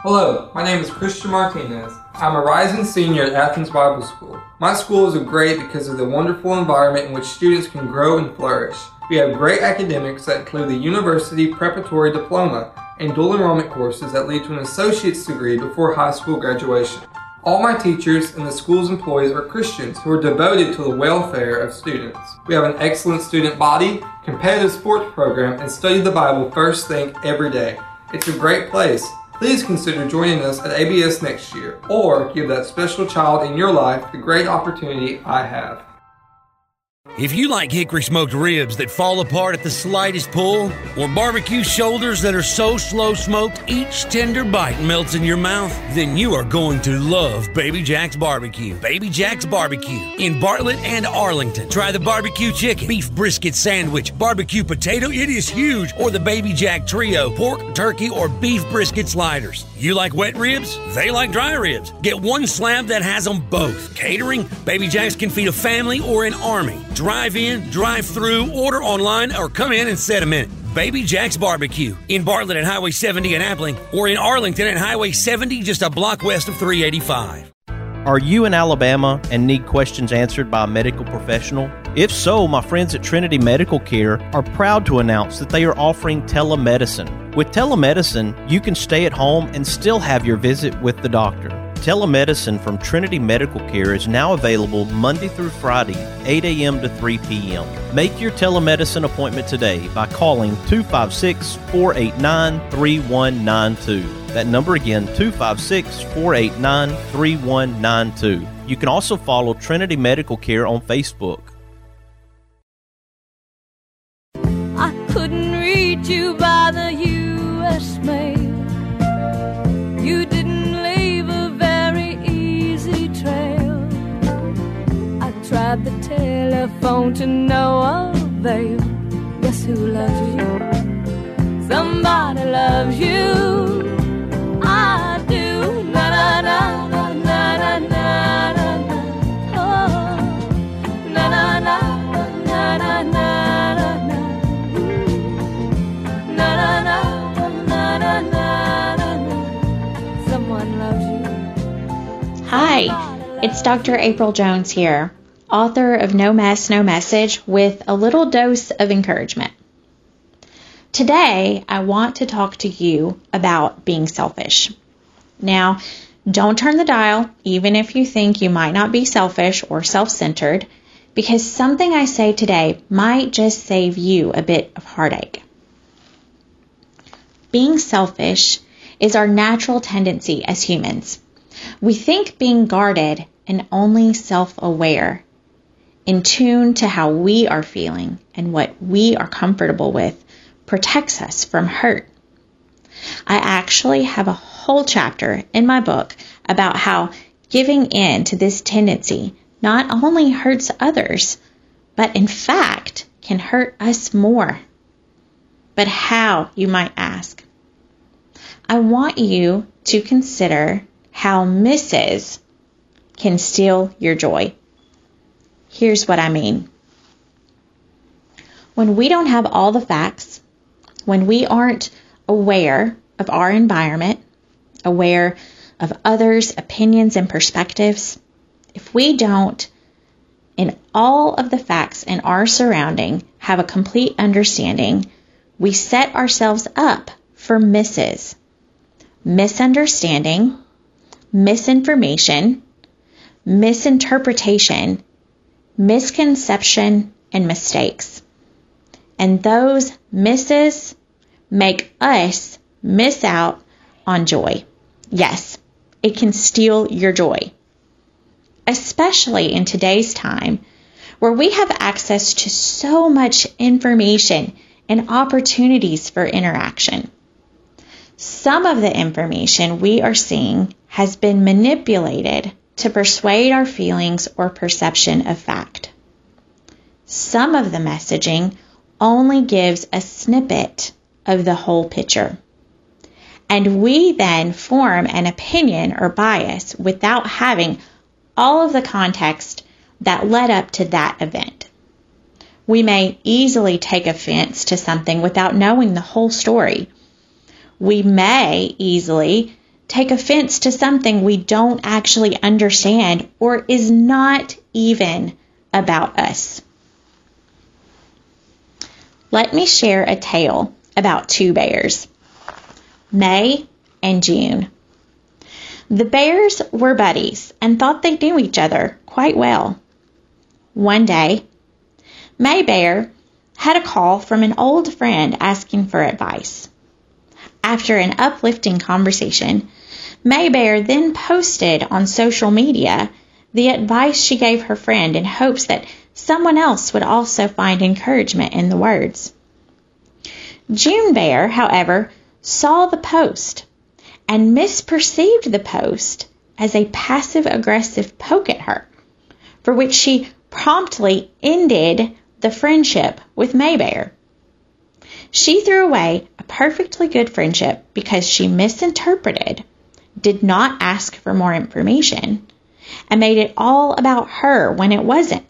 Speaker 10: Hello, my name is Christian Martinez. I'm a rising senior at Athens Bible School. My school is great because of the wonderful environment in which students can grow and flourish. We have great academics that include the University Preparatory Diploma and dual enrollment courses that lead to an associate's degree before high school graduation. All my teachers and the school's employees are Christians who are devoted to the welfare of students. We have an excellent student body, competitive sports program, and study the Bible first thing every day. It's a great place. Please consider joining us at ABS next year, or give that special child in your life the great opportunity I have.
Speaker 13: If you like hickory smoked ribs that fall apart at the slightest pull, or barbecue shoulders that are so slow smoked each tender bite melts in your mouth, then you are going to love Baby Jack's Barbecue. Baby Jack's Barbecue in Bartlett and Arlington. Try the barbecue chicken, beef brisket sandwich, barbecue potato, it is huge, or the Baby Jack Trio, pork, turkey, or beef brisket sliders. You like wet ribs? They like dry ribs. Get one slab that has them both. Catering? Baby Jack's can feed a family or an army. Drive in, drive through, order online, or come in and set a minute. Baby Jack's Barbecue in Bartlett at Highway 70 in Appling, or in Arlington at Highway 70 just a block west of 385.
Speaker 8: Are you in Alabama and need questions answered by a medical professional? If so, my friends at Trinity Medical Care are proud to announce that they are offering telemedicine. With telemedicine, you can stay at home and still have your visit with the doctor. Telemedicine from Trinity Medical Care is now available Monday through Friday, 8 a.m. to 3 p.m. Make your telemedicine appointment today by calling 256-489-3192. That number again, 256-489-3192. You can also follow Trinity Medical Care on Facebook.
Speaker 14: I couldn't reach you by the U.S. mail. You didn't leave a very easy trail. I tried the telephone to no avail. Guess who loves you? Somebody loves you. I do. Na na na na na na na na. Oh, na na na na na na na. Na na na na na na na. Someone loves you.
Speaker 15: Hi, it's Dr. April Jones here, author of No Mess, No Message, with a little dose of encouragement. Today, I want to talk to you about being selfish. Now, don't turn the dial, even if you think you might not be selfish or self-centered, because something I say today might just save you a bit of heartache. Being selfish is our natural tendency as humans. We think being guarded and only self-aware, in tune to how we are feeling and what we are comfortable with, protects us from hurt. I actually have a whole chapter in my book about how giving in to this tendency not only hurts others, but in fact can hurt us more. But how, you might ask? I want you to consider how misses can steal your joy. Here's what I mean. When we don't have all the facts, when we aren't aware of our environment, aware of others' opinions and perspectives, if we don't, in all of the facts in our surrounding, have a complete understanding, we set ourselves up for misses. Misunderstanding, misinformation, misinterpretation, misconception, and mistakes. And those misses make us miss out on joy. Yes, it can steal your joy. Especially in today's time, where we have access to so much information and opportunities for interaction. Some of the information we are seeing has been manipulated to persuade our feelings or perception of fact. Some of the messaging only gives a snippet of the whole picture. And we then form an opinion or bias without having all of the context that led up to that event. We may easily take offense to something without knowing the whole story. We may easily take offense to something we don't actually understand or is not even about us. Let me share a tale about two bears, May and June. The bears were buddies and thought they knew each other quite well. One day, May Bear had a call from an old friend asking for advice. After an uplifting conversation, May Bear then posted on social media the advice she gave her friend in hopes that someone else would also find encouragement in the words. June Bear, however, saw the post and misperceived the post as a passive-aggressive poke at her, for which she promptly ended the friendship with May Bear. She threw away a perfectly good friendship because she misinterpreted, did not ask for more information, and made it all about her when it wasn't.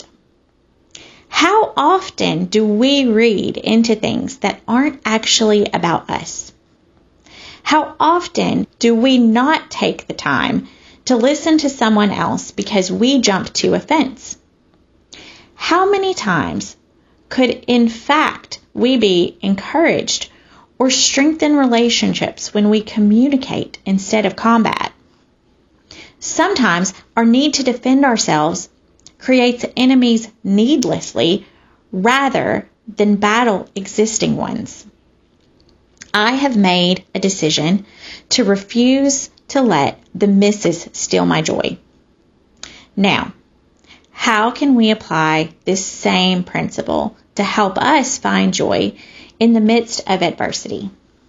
Speaker 15: How often do we read into things that aren't actually about us? How often do we not take the time to listen to someone else because we jump to offense? How many times could, in fact, we be encouraged or strengthen relationships when we communicate instead of combat? Sometimes our need to defend ourselves creates enemies needlessly rather than battle existing ones. I have made a decision to refuse to let the misses steal my joy. Now, how can we apply this same principle to help us find joy in the midst of adversity?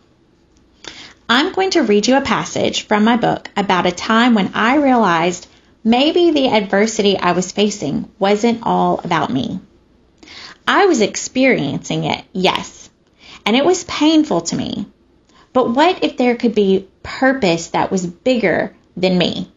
Speaker 15: I'm going to read you a passage from my book about a time when I realized maybe the adversity I was facing wasn't all about me. I was experiencing it, yes, and it was painful to me. But what if there could be purpose that was bigger than me?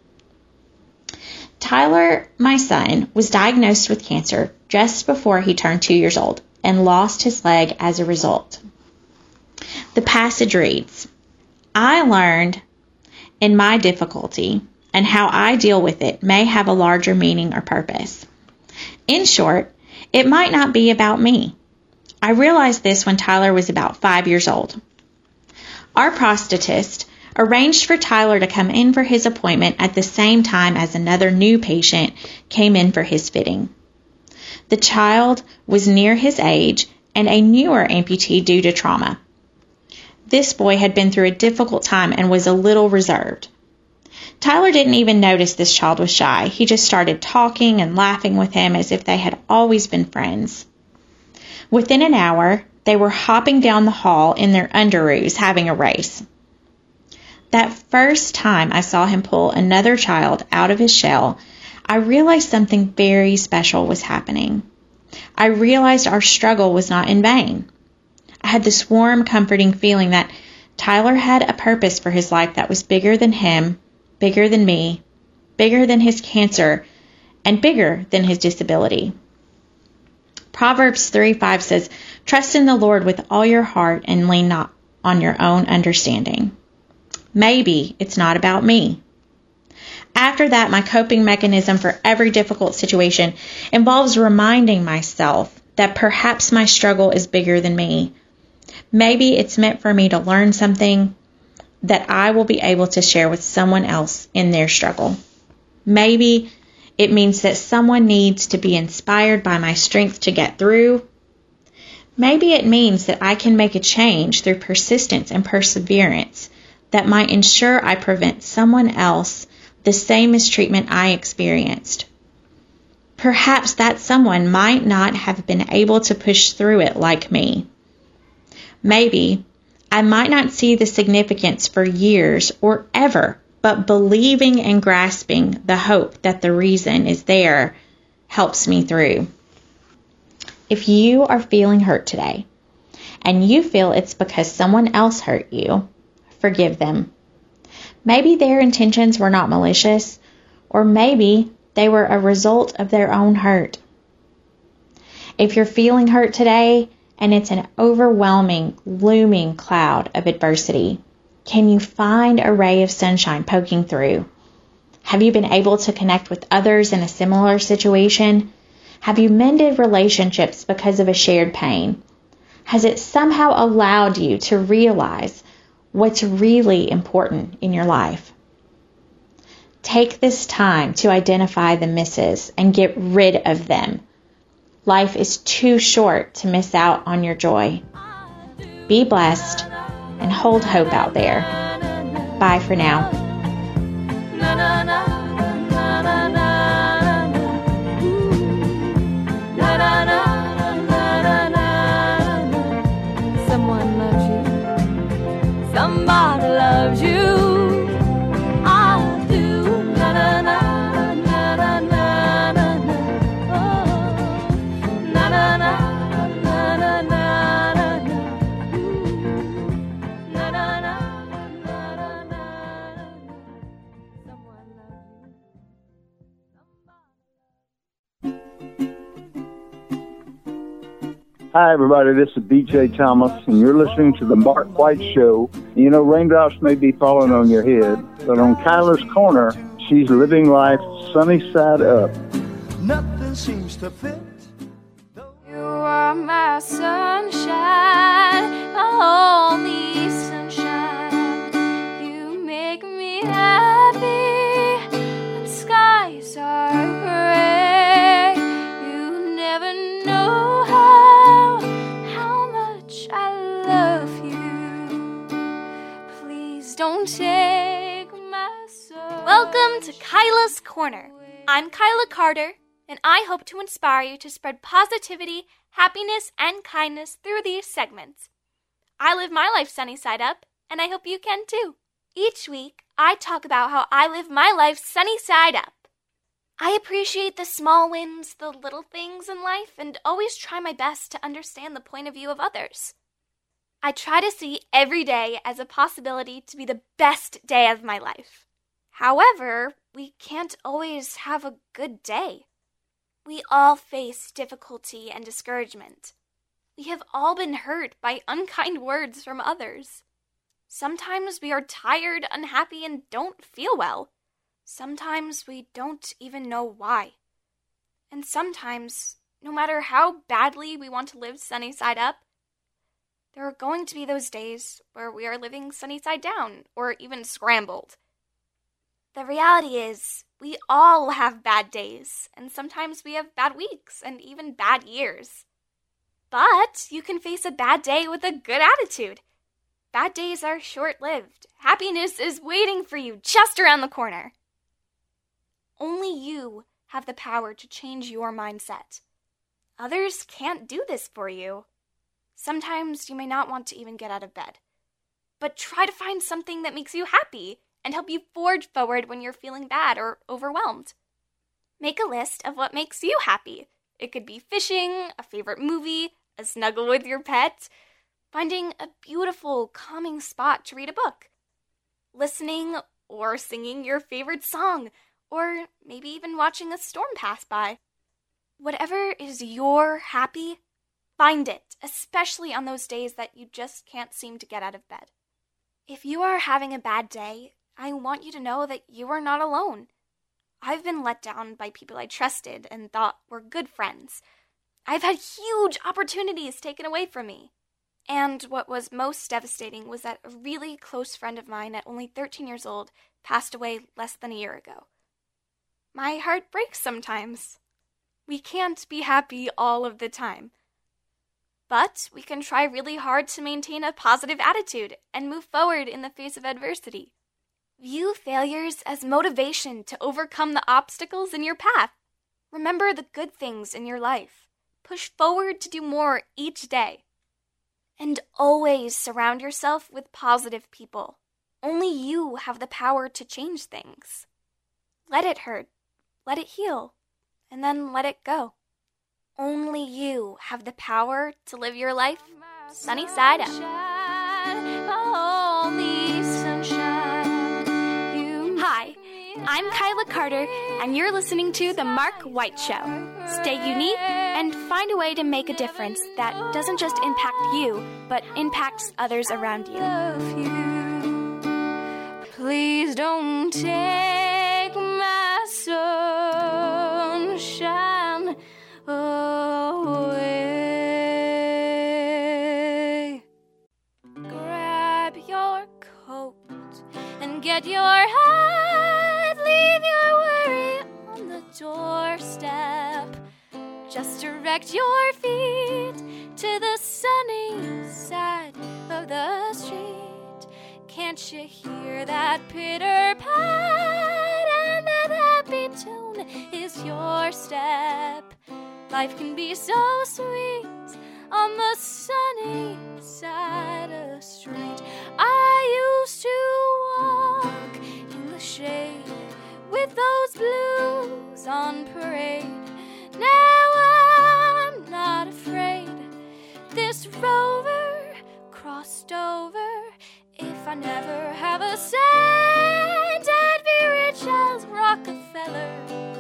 Speaker 15: Tyler, my son, was diagnosed with cancer just before he turned 2 years old and lost his leg as a result. The passage reads, I learned in my difficulty and how I deal with it may have a larger meaning or purpose. In short, it might not be about me. I realized this when Tyler was about 5 years old. Our prosthetist arranged for Tyler to come in for his appointment at the same time as another new patient came in for his fitting. The child was near his age and a newer amputee due to trauma. This boy had been through a difficult time and was a little reserved. Tyler didn't even notice this child was shy. He just started talking and laughing with him as if they had always been friends. Within an hour, they were hopping down the hall in their underoos having a race. That first time I saw him pull another child out of his shell, I realized something very special was happening. I realized our struggle was not in vain. I had this warm, comforting feeling that Tyler had a purpose for his life that was bigger than him, bigger than me, bigger than his cancer, and bigger than his disability. Proverbs 3:5 says, trust in the Lord with all your heart and lean not on your own understanding. Maybe it's not about me. After that, my coping mechanism for every difficult situation involves reminding myself that perhaps my struggle is bigger than me. Maybe it's meant for me to learn something that I will be able to share with someone else in their struggle. Maybe it means that someone needs to be inspired by my strength to get through. Maybe it means that I can make a change through persistence and perseverance that might ensure I prevent someone else the same mistreatment I experienced. Perhaps that someone might not have been able to push through it like me. Maybe I might not see the significance for years or ever, but believing and grasping the hope that the reason is there helps me through. If you are feeling hurt today and you feel it's because someone else hurt you, forgive them. Maybe their intentions were not malicious, or maybe they were a result of their own hurt. If you're feeling hurt today and it's an overwhelming, looming cloud of adversity, Can you find a ray of sunshine poking through? Have you been able to connect with others in a similar situation? Have you mended relationships because of a shared pain? Has it somehow allowed you to realize what's really important in your life? Take this time to identify the misses and get rid of them. Life is too short to miss out on your joy. Be blessed and hold hope out there. Bye for now.
Speaker 14: Someone loves you. Somebody loves you. I do. Na na na na na na na na. Oh, na na na na na na na. Na na na na na na. Someone loves you.
Speaker 16: Hi, everybody. This is B.J. Thomas, and you're listening to The Mark White Show. You know, raindrops may be falling on your head, but on Kyla's Corner, she's living life sunny side up.
Speaker 12: Nothing seems to fit.
Speaker 14: You are my sunshine, my only sunshine. You make me happy when skies are gray. You never know how much I love you. Please don't take my soul.
Speaker 17: Welcome to Kyla's Corner. I'm Kyla Carter, and I hope to inspire you to spread positivity, happiness, and kindness through these segments. I live my life sunny side up, and I hope you can too. Each week, I talk about how I live my life sunny side up. I appreciate the small wins, the little things in life, and always try my best to understand the point of view of others. I try to see every day as a possibility to be the best day of my life. However, we can't always have a good day. We all face difficulty and discouragement. We have all been hurt by unkind words from others. Sometimes we are tired, unhappy, and don't feel well. Sometimes we don't even know why. And sometimes, no matter how badly we want to live sunny side up, there are going to be those days where we are living sunny side down, or even scrambled. The reality is, we all have bad days, and sometimes we have bad weeks, and even bad years. But you can face a bad day with a good attitude. Bad days are short-lived. Happiness is waiting for you just around the corner. Only you have the power to change your mindset. Others can't do this for you. Sometimes you may not want to even get out of bed. But try to find something that makes you happy and help you forge forward when you're feeling bad or overwhelmed. Make a list of what makes you happy. It could be fishing, a favorite movie, a snuggle with your pet, finding a beautiful, calming spot to read a book, listening or singing your favorite song, or maybe even watching a storm pass by. Whatever is your happy, find it, especially on those days that you just can't seem to get out of bed. If you are having a bad day, I want you to know that you are not alone. I've been let down by people I trusted and thought were good friends. I've had huge opportunities taken away from me. And what was most devastating was that a really close friend of mine at only 13 years old passed away less than a year ago. My heart breaks sometimes. We can't be happy all of the time. But we can try really hard to maintain a positive attitude and move forward in the face of adversity. View failures as motivation to overcome the obstacles in your path. Remember the good things in your life. Push forward to do more each day. And always surround yourself with positive people. Only you have the power to change things. Let it hurt. Let it heal. And then let it go. Only you have the power to live your life sunny side up. Hi, I'm Kyla Carter, and you're listening to The Mark White Show. Stay unique and find a way to make a difference that doesn't just impact you, but impacts others around you.
Speaker 14: Please don't take my sunshine away. Grab your coat and get your hat. Leave your worry on the doorstep. Just direct your feet to the sunny side of the street. Can't you hear that pitter-pat? And that happy tune is your step. Life can be so sweet on the sunny side of the street. I used to walk in the shade with those blues on parade. Now I'm not afraid. This rover crossed over. If I never have a cent, I'd be rich as Rockefeller.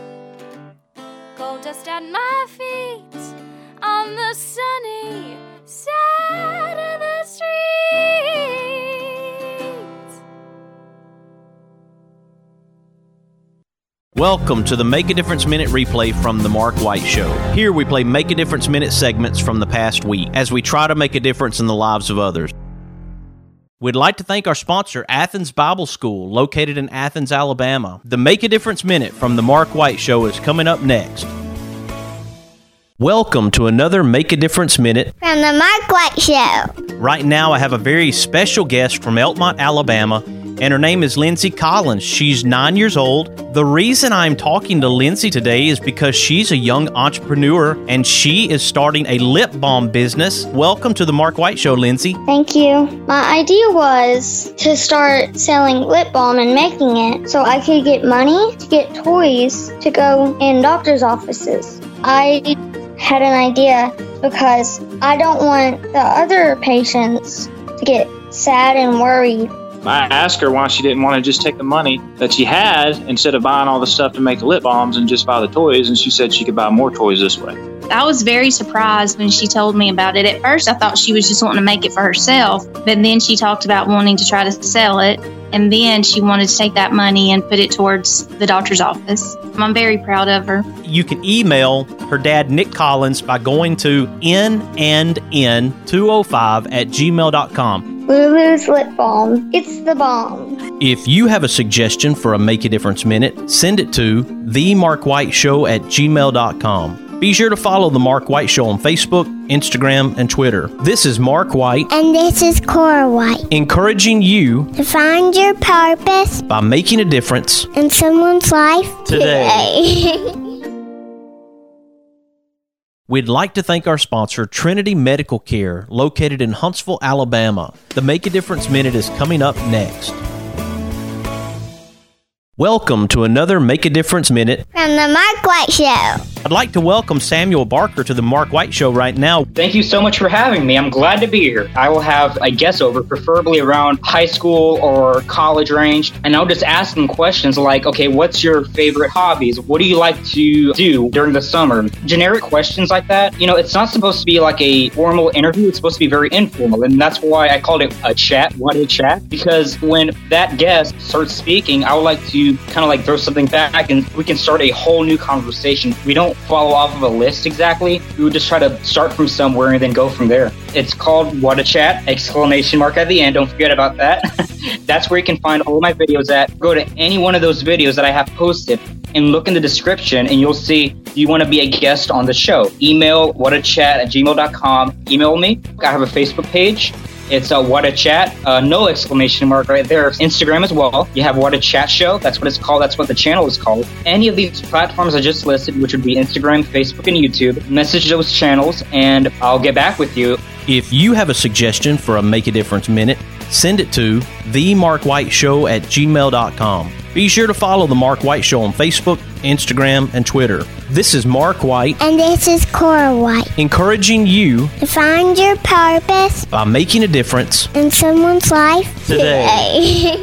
Speaker 14: Gold dust at my feet on the sunny side of the street.
Speaker 8: Welcome to the Make a Difference Minute replay from The Mark White Show. Here we play Make a Difference Minute segments from the past week as we try to make a difference in the lives of others. We'd like to thank our sponsor, Athens Bible School, located in Athens, Alabama. The Make a Difference Minute from The Mark White Show is coming up next. Welcome to another Make a Difference Minute
Speaker 6: from The Mark White Show.
Speaker 8: Right now, I have a very special guest from Elkmont, Alabama, and her name is Lindsay Collins. She's 9 years old. The reason I'm talking to Lindsay today is because she's a young entrepreneur, and she is starting a lip balm business. Welcome to the Mark White Show, Lindsay.
Speaker 18: Thank you. My idea was to start selling lip balm and making it so I could get money to get toys to go in doctor's offices. I had an idea because I don't want the other patients to get sad and worried.
Speaker 19: I asked her why she didn't want to just take the money that she had instead of buying all the stuff to make the lip balms and just buy the toys, and she said she could buy more toys this way.
Speaker 20: I was very surprised when she told me about it. At first, I thought she was just wanting to make it for herself, but then she talked about wanting to try to sell it, and then she wanted to take that money and put it towards the doctor's office. I'm very proud of her.
Speaker 8: You can email her dad, Nick Collins, by going to nandn205@gmail.com.
Speaker 18: Lulu's Lip Balm. It's the bomb.
Speaker 8: If you have a suggestion for a Make a Difference Minute, send it to themarkwhiteshow@gmail.com. Be sure to follow The Mark White Show on Facebook, Instagram, and Twitter. This is Mark White.
Speaker 6: And this is Cora White.
Speaker 8: Encouraging you
Speaker 6: to find your purpose
Speaker 8: by making a difference
Speaker 6: in someone's life
Speaker 8: today. We'd like to thank our sponsor, Trinity Medical Care, located in Huntsville, Alabama. The Make a Difference Minute is coming up next. Welcome to another Make a Difference Minute
Speaker 6: from The Mark White Show.
Speaker 8: I'd like to welcome Samuel Barker to The Mark White Show right now.
Speaker 21: Thank you so much for having me. I'm glad to be here. I will have a guest over, preferably around high school or college range, and I'll just ask them questions like, okay, what's your favorite hobbies? What do you like to do during the summer? Generic questions like that. You know, it's not supposed to be like a formal interview. It's supposed to be very informal, and that's why I called it a chat. What a chat? Because when that guest starts speaking, I would like to kind of like throw something back, and we can start a whole new conversation. We don't follow off of a list exactly. We would just try to start from somewhere and then go from there. It's called What a Chat! ! At the end. Don't forget about that. That's where you can find all of my videos at. Go to any one of those videos that I have posted and look in the description, and you'll see, do you want to be a guest on the show? Email whatachat@gmail.com. Email me. I have a Facebook page. It's What a Chat, no exclamation mark right there. Instagram as well. You have What a Chat Show. That's what it's called. That's what the channel is called. Any of these platforms I just listed, which would be Instagram, Facebook, and YouTube, message those channels, and I'll get back with you.
Speaker 8: If you have a suggestion for a Make a Difference Minute, send it to themarkwhiteshow@gmail.com. Be sure to follow The Mark White Show on Facebook, Instagram, and Twitter. This is Mark White.
Speaker 6: And this is Cora White.
Speaker 8: Encouraging you
Speaker 6: to find your purpose
Speaker 8: by making a difference
Speaker 6: in someone's life
Speaker 8: today.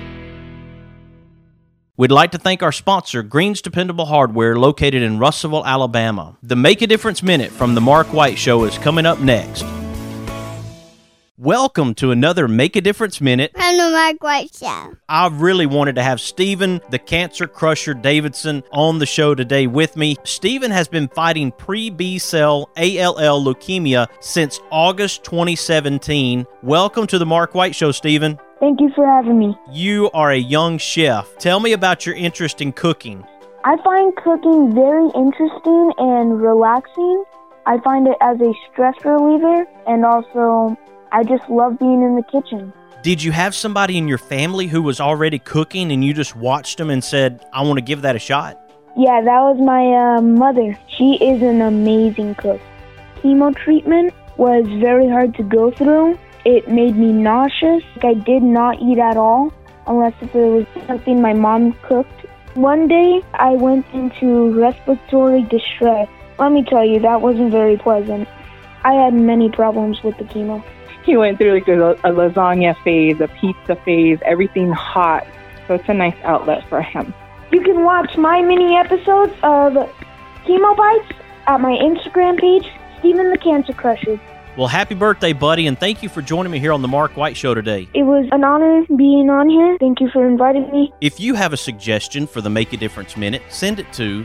Speaker 8: We'd like to thank our sponsor, Green's Dependable Hardware, located in Russellville, Alabama. The Make a Difference Minute from The Mark White Show is coming up next. Welcome to another Make a Difference Minute
Speaker 6: from the Mark White Show.
Speaker 8: I really wanted to have Stephen, the Cancer Crusher Davidson, on the show today with me. Stephen has been fighting pre-B-cell ALL leukemia since August 2017. Welcome to the Mark White Show, Stephen.
Speaker 1: Thank you for having me.
Speaker 8: You are a young chef. Tell me about your interest in cooking.
Speaker 1: I find cooking very interesting and relaxing. I find it as a stress reliever, and also I just love being in the kitchen.
Speaker 8: Did you have somebody in your family who was already cooking and you just watched them and said, I want to give that a shot?
Speaker 1: Yeah, that was my mother. She is an amazing cook. Chemo treatment was very hard to go through. It made me nauseous. I did not eat at all unless if it was something my mom cooked. One day, I went into respiratory distress. Let me tell you, that wasn't very pleasant. I had many problems with the chemo.
Speaker 22: He went through like a lasagna phase, a pizza phase, everything hot. So it's a nice outlet for him.
Speaker 1: You can watch my mini episodes of Chemo Bites at my Instagram page, Stephen the Cancer Crusher.
Speaker 8: Well, happy birthday, buddy, and thank you for joining me here on the Mark White Show today.
Speaker 1: It was an honor being on here. Thank you for inviting me.
Speaker 8: If you have a suggestion for the Make a Difference Minute, send it to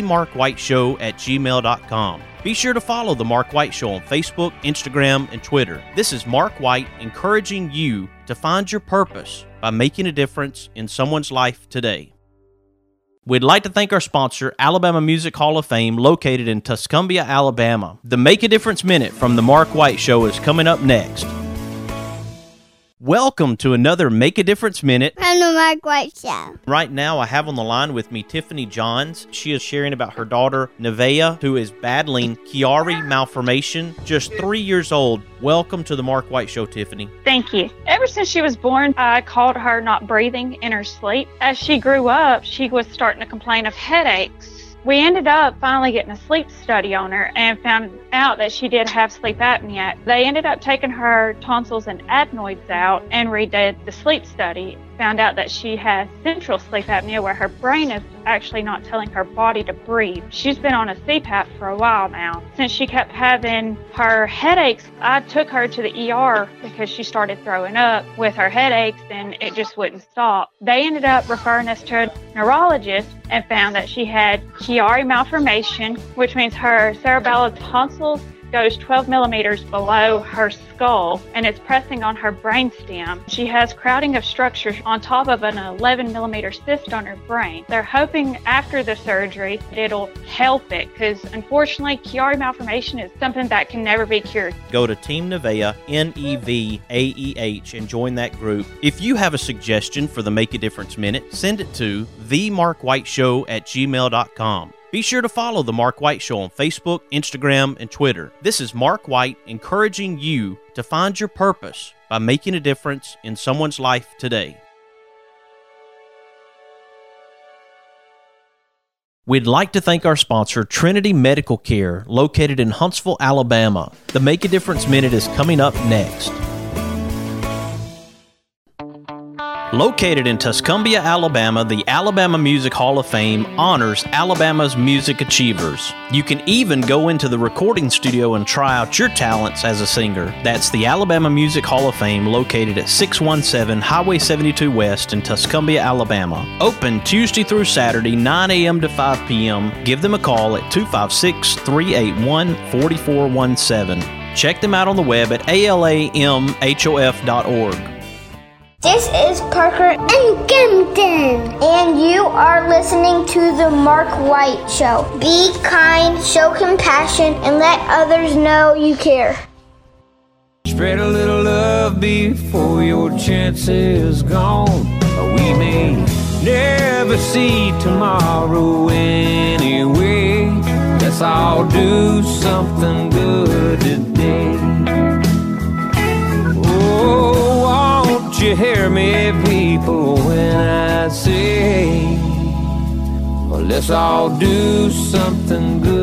Speaker 8: themarkwhiteshow@gmail.com. Be sure to follow The Mark White Show on Facebook, Instagram, and Twitter. This is Mark White encouraging you to find your purpose by making a difference in someone's life today. We'd like to thank our sponsor, Alabama Music Hall of Fame, located in Tuscumbia, Alabama. The Make a Difference Minute from The Mark White Show is coming up next. Welcome to another Make a Difference Minute
Speaker 6: from the Mark White Show.
Speaker 8: Right now, I have on the line with me Tiffany Johns. She is sharing about her daughter, Nevaeh, who is battling Chiari malformation, just 3 years old. Welcome to the Mark White Show, Tiffany.
Speaker 23: Thank you. Ever since she was born, I called her not breathing in her sleep. As she grew up, she was starting to complain of headaches. We ended up finally getting a sleep study on her and found out that she did have sleep apnea. They ended up taking her tonsils and adenoids out and redid the sleep study. Found out that she has central sleep apnea, where her brain is actually not telling her body to breathe. She's been on a CPAP for a while now. Since she kept having her headaches, I took her to the ER because she started throwing up with her headaches and it just wouldn't stop. They ended up referring us to a neurologist and found that she had Chiari malformation, which means her cerebellar tonsils goes 12 millimeters below her skull and it's pressing on her brainstem. She has crowding of structures on top of an 11 millimeter cyst on her brain. They're hoping after the surgery it'll help it, because unfortunately Chiari malformation is something that can never be cured.
Speaker 8: Go to Team Nevaeh, Nevaeh, and join that group. If you have a suggestion for the Make a Difference Minute, send it to themarkwhiteshow@gmail.com. Be sure to follow The Mark White Show on Facebook, Instagram, and Twitter. This is Mark White encouraging you to find your purpose by making a difference in someone's life today. We'd like to thank our sponsor, Trinity Medical Care, located in Huntsville, Alabama. The Make a Difference Minute is coming up next. Located in Tuscumbia, Alabama, the Alabama Music Hall of Fame honors Alabama's music achievers. You can even go into the recording studio and try out your talents as a singer. That's the Alabama Music Hall of Fame, located at 617 Highway 72 West in Tuscumbia, Alabama. Open Tuesday through Saturday, 9 a.m. to 5 p.m. Give them a call at 256-381-4417. Check them out on the web at alamhof.org.
Speaker 6: This is Parker and Kempton, and you are listening to The Mark White Show. Be kind, show compassion, and let others know you care.
Speaker 7: Spread a little love before your chance is gone. We may never see tomorrow anyway. Let's all do something good today. Won't you hear me, people, when I say, well, let's all do something good.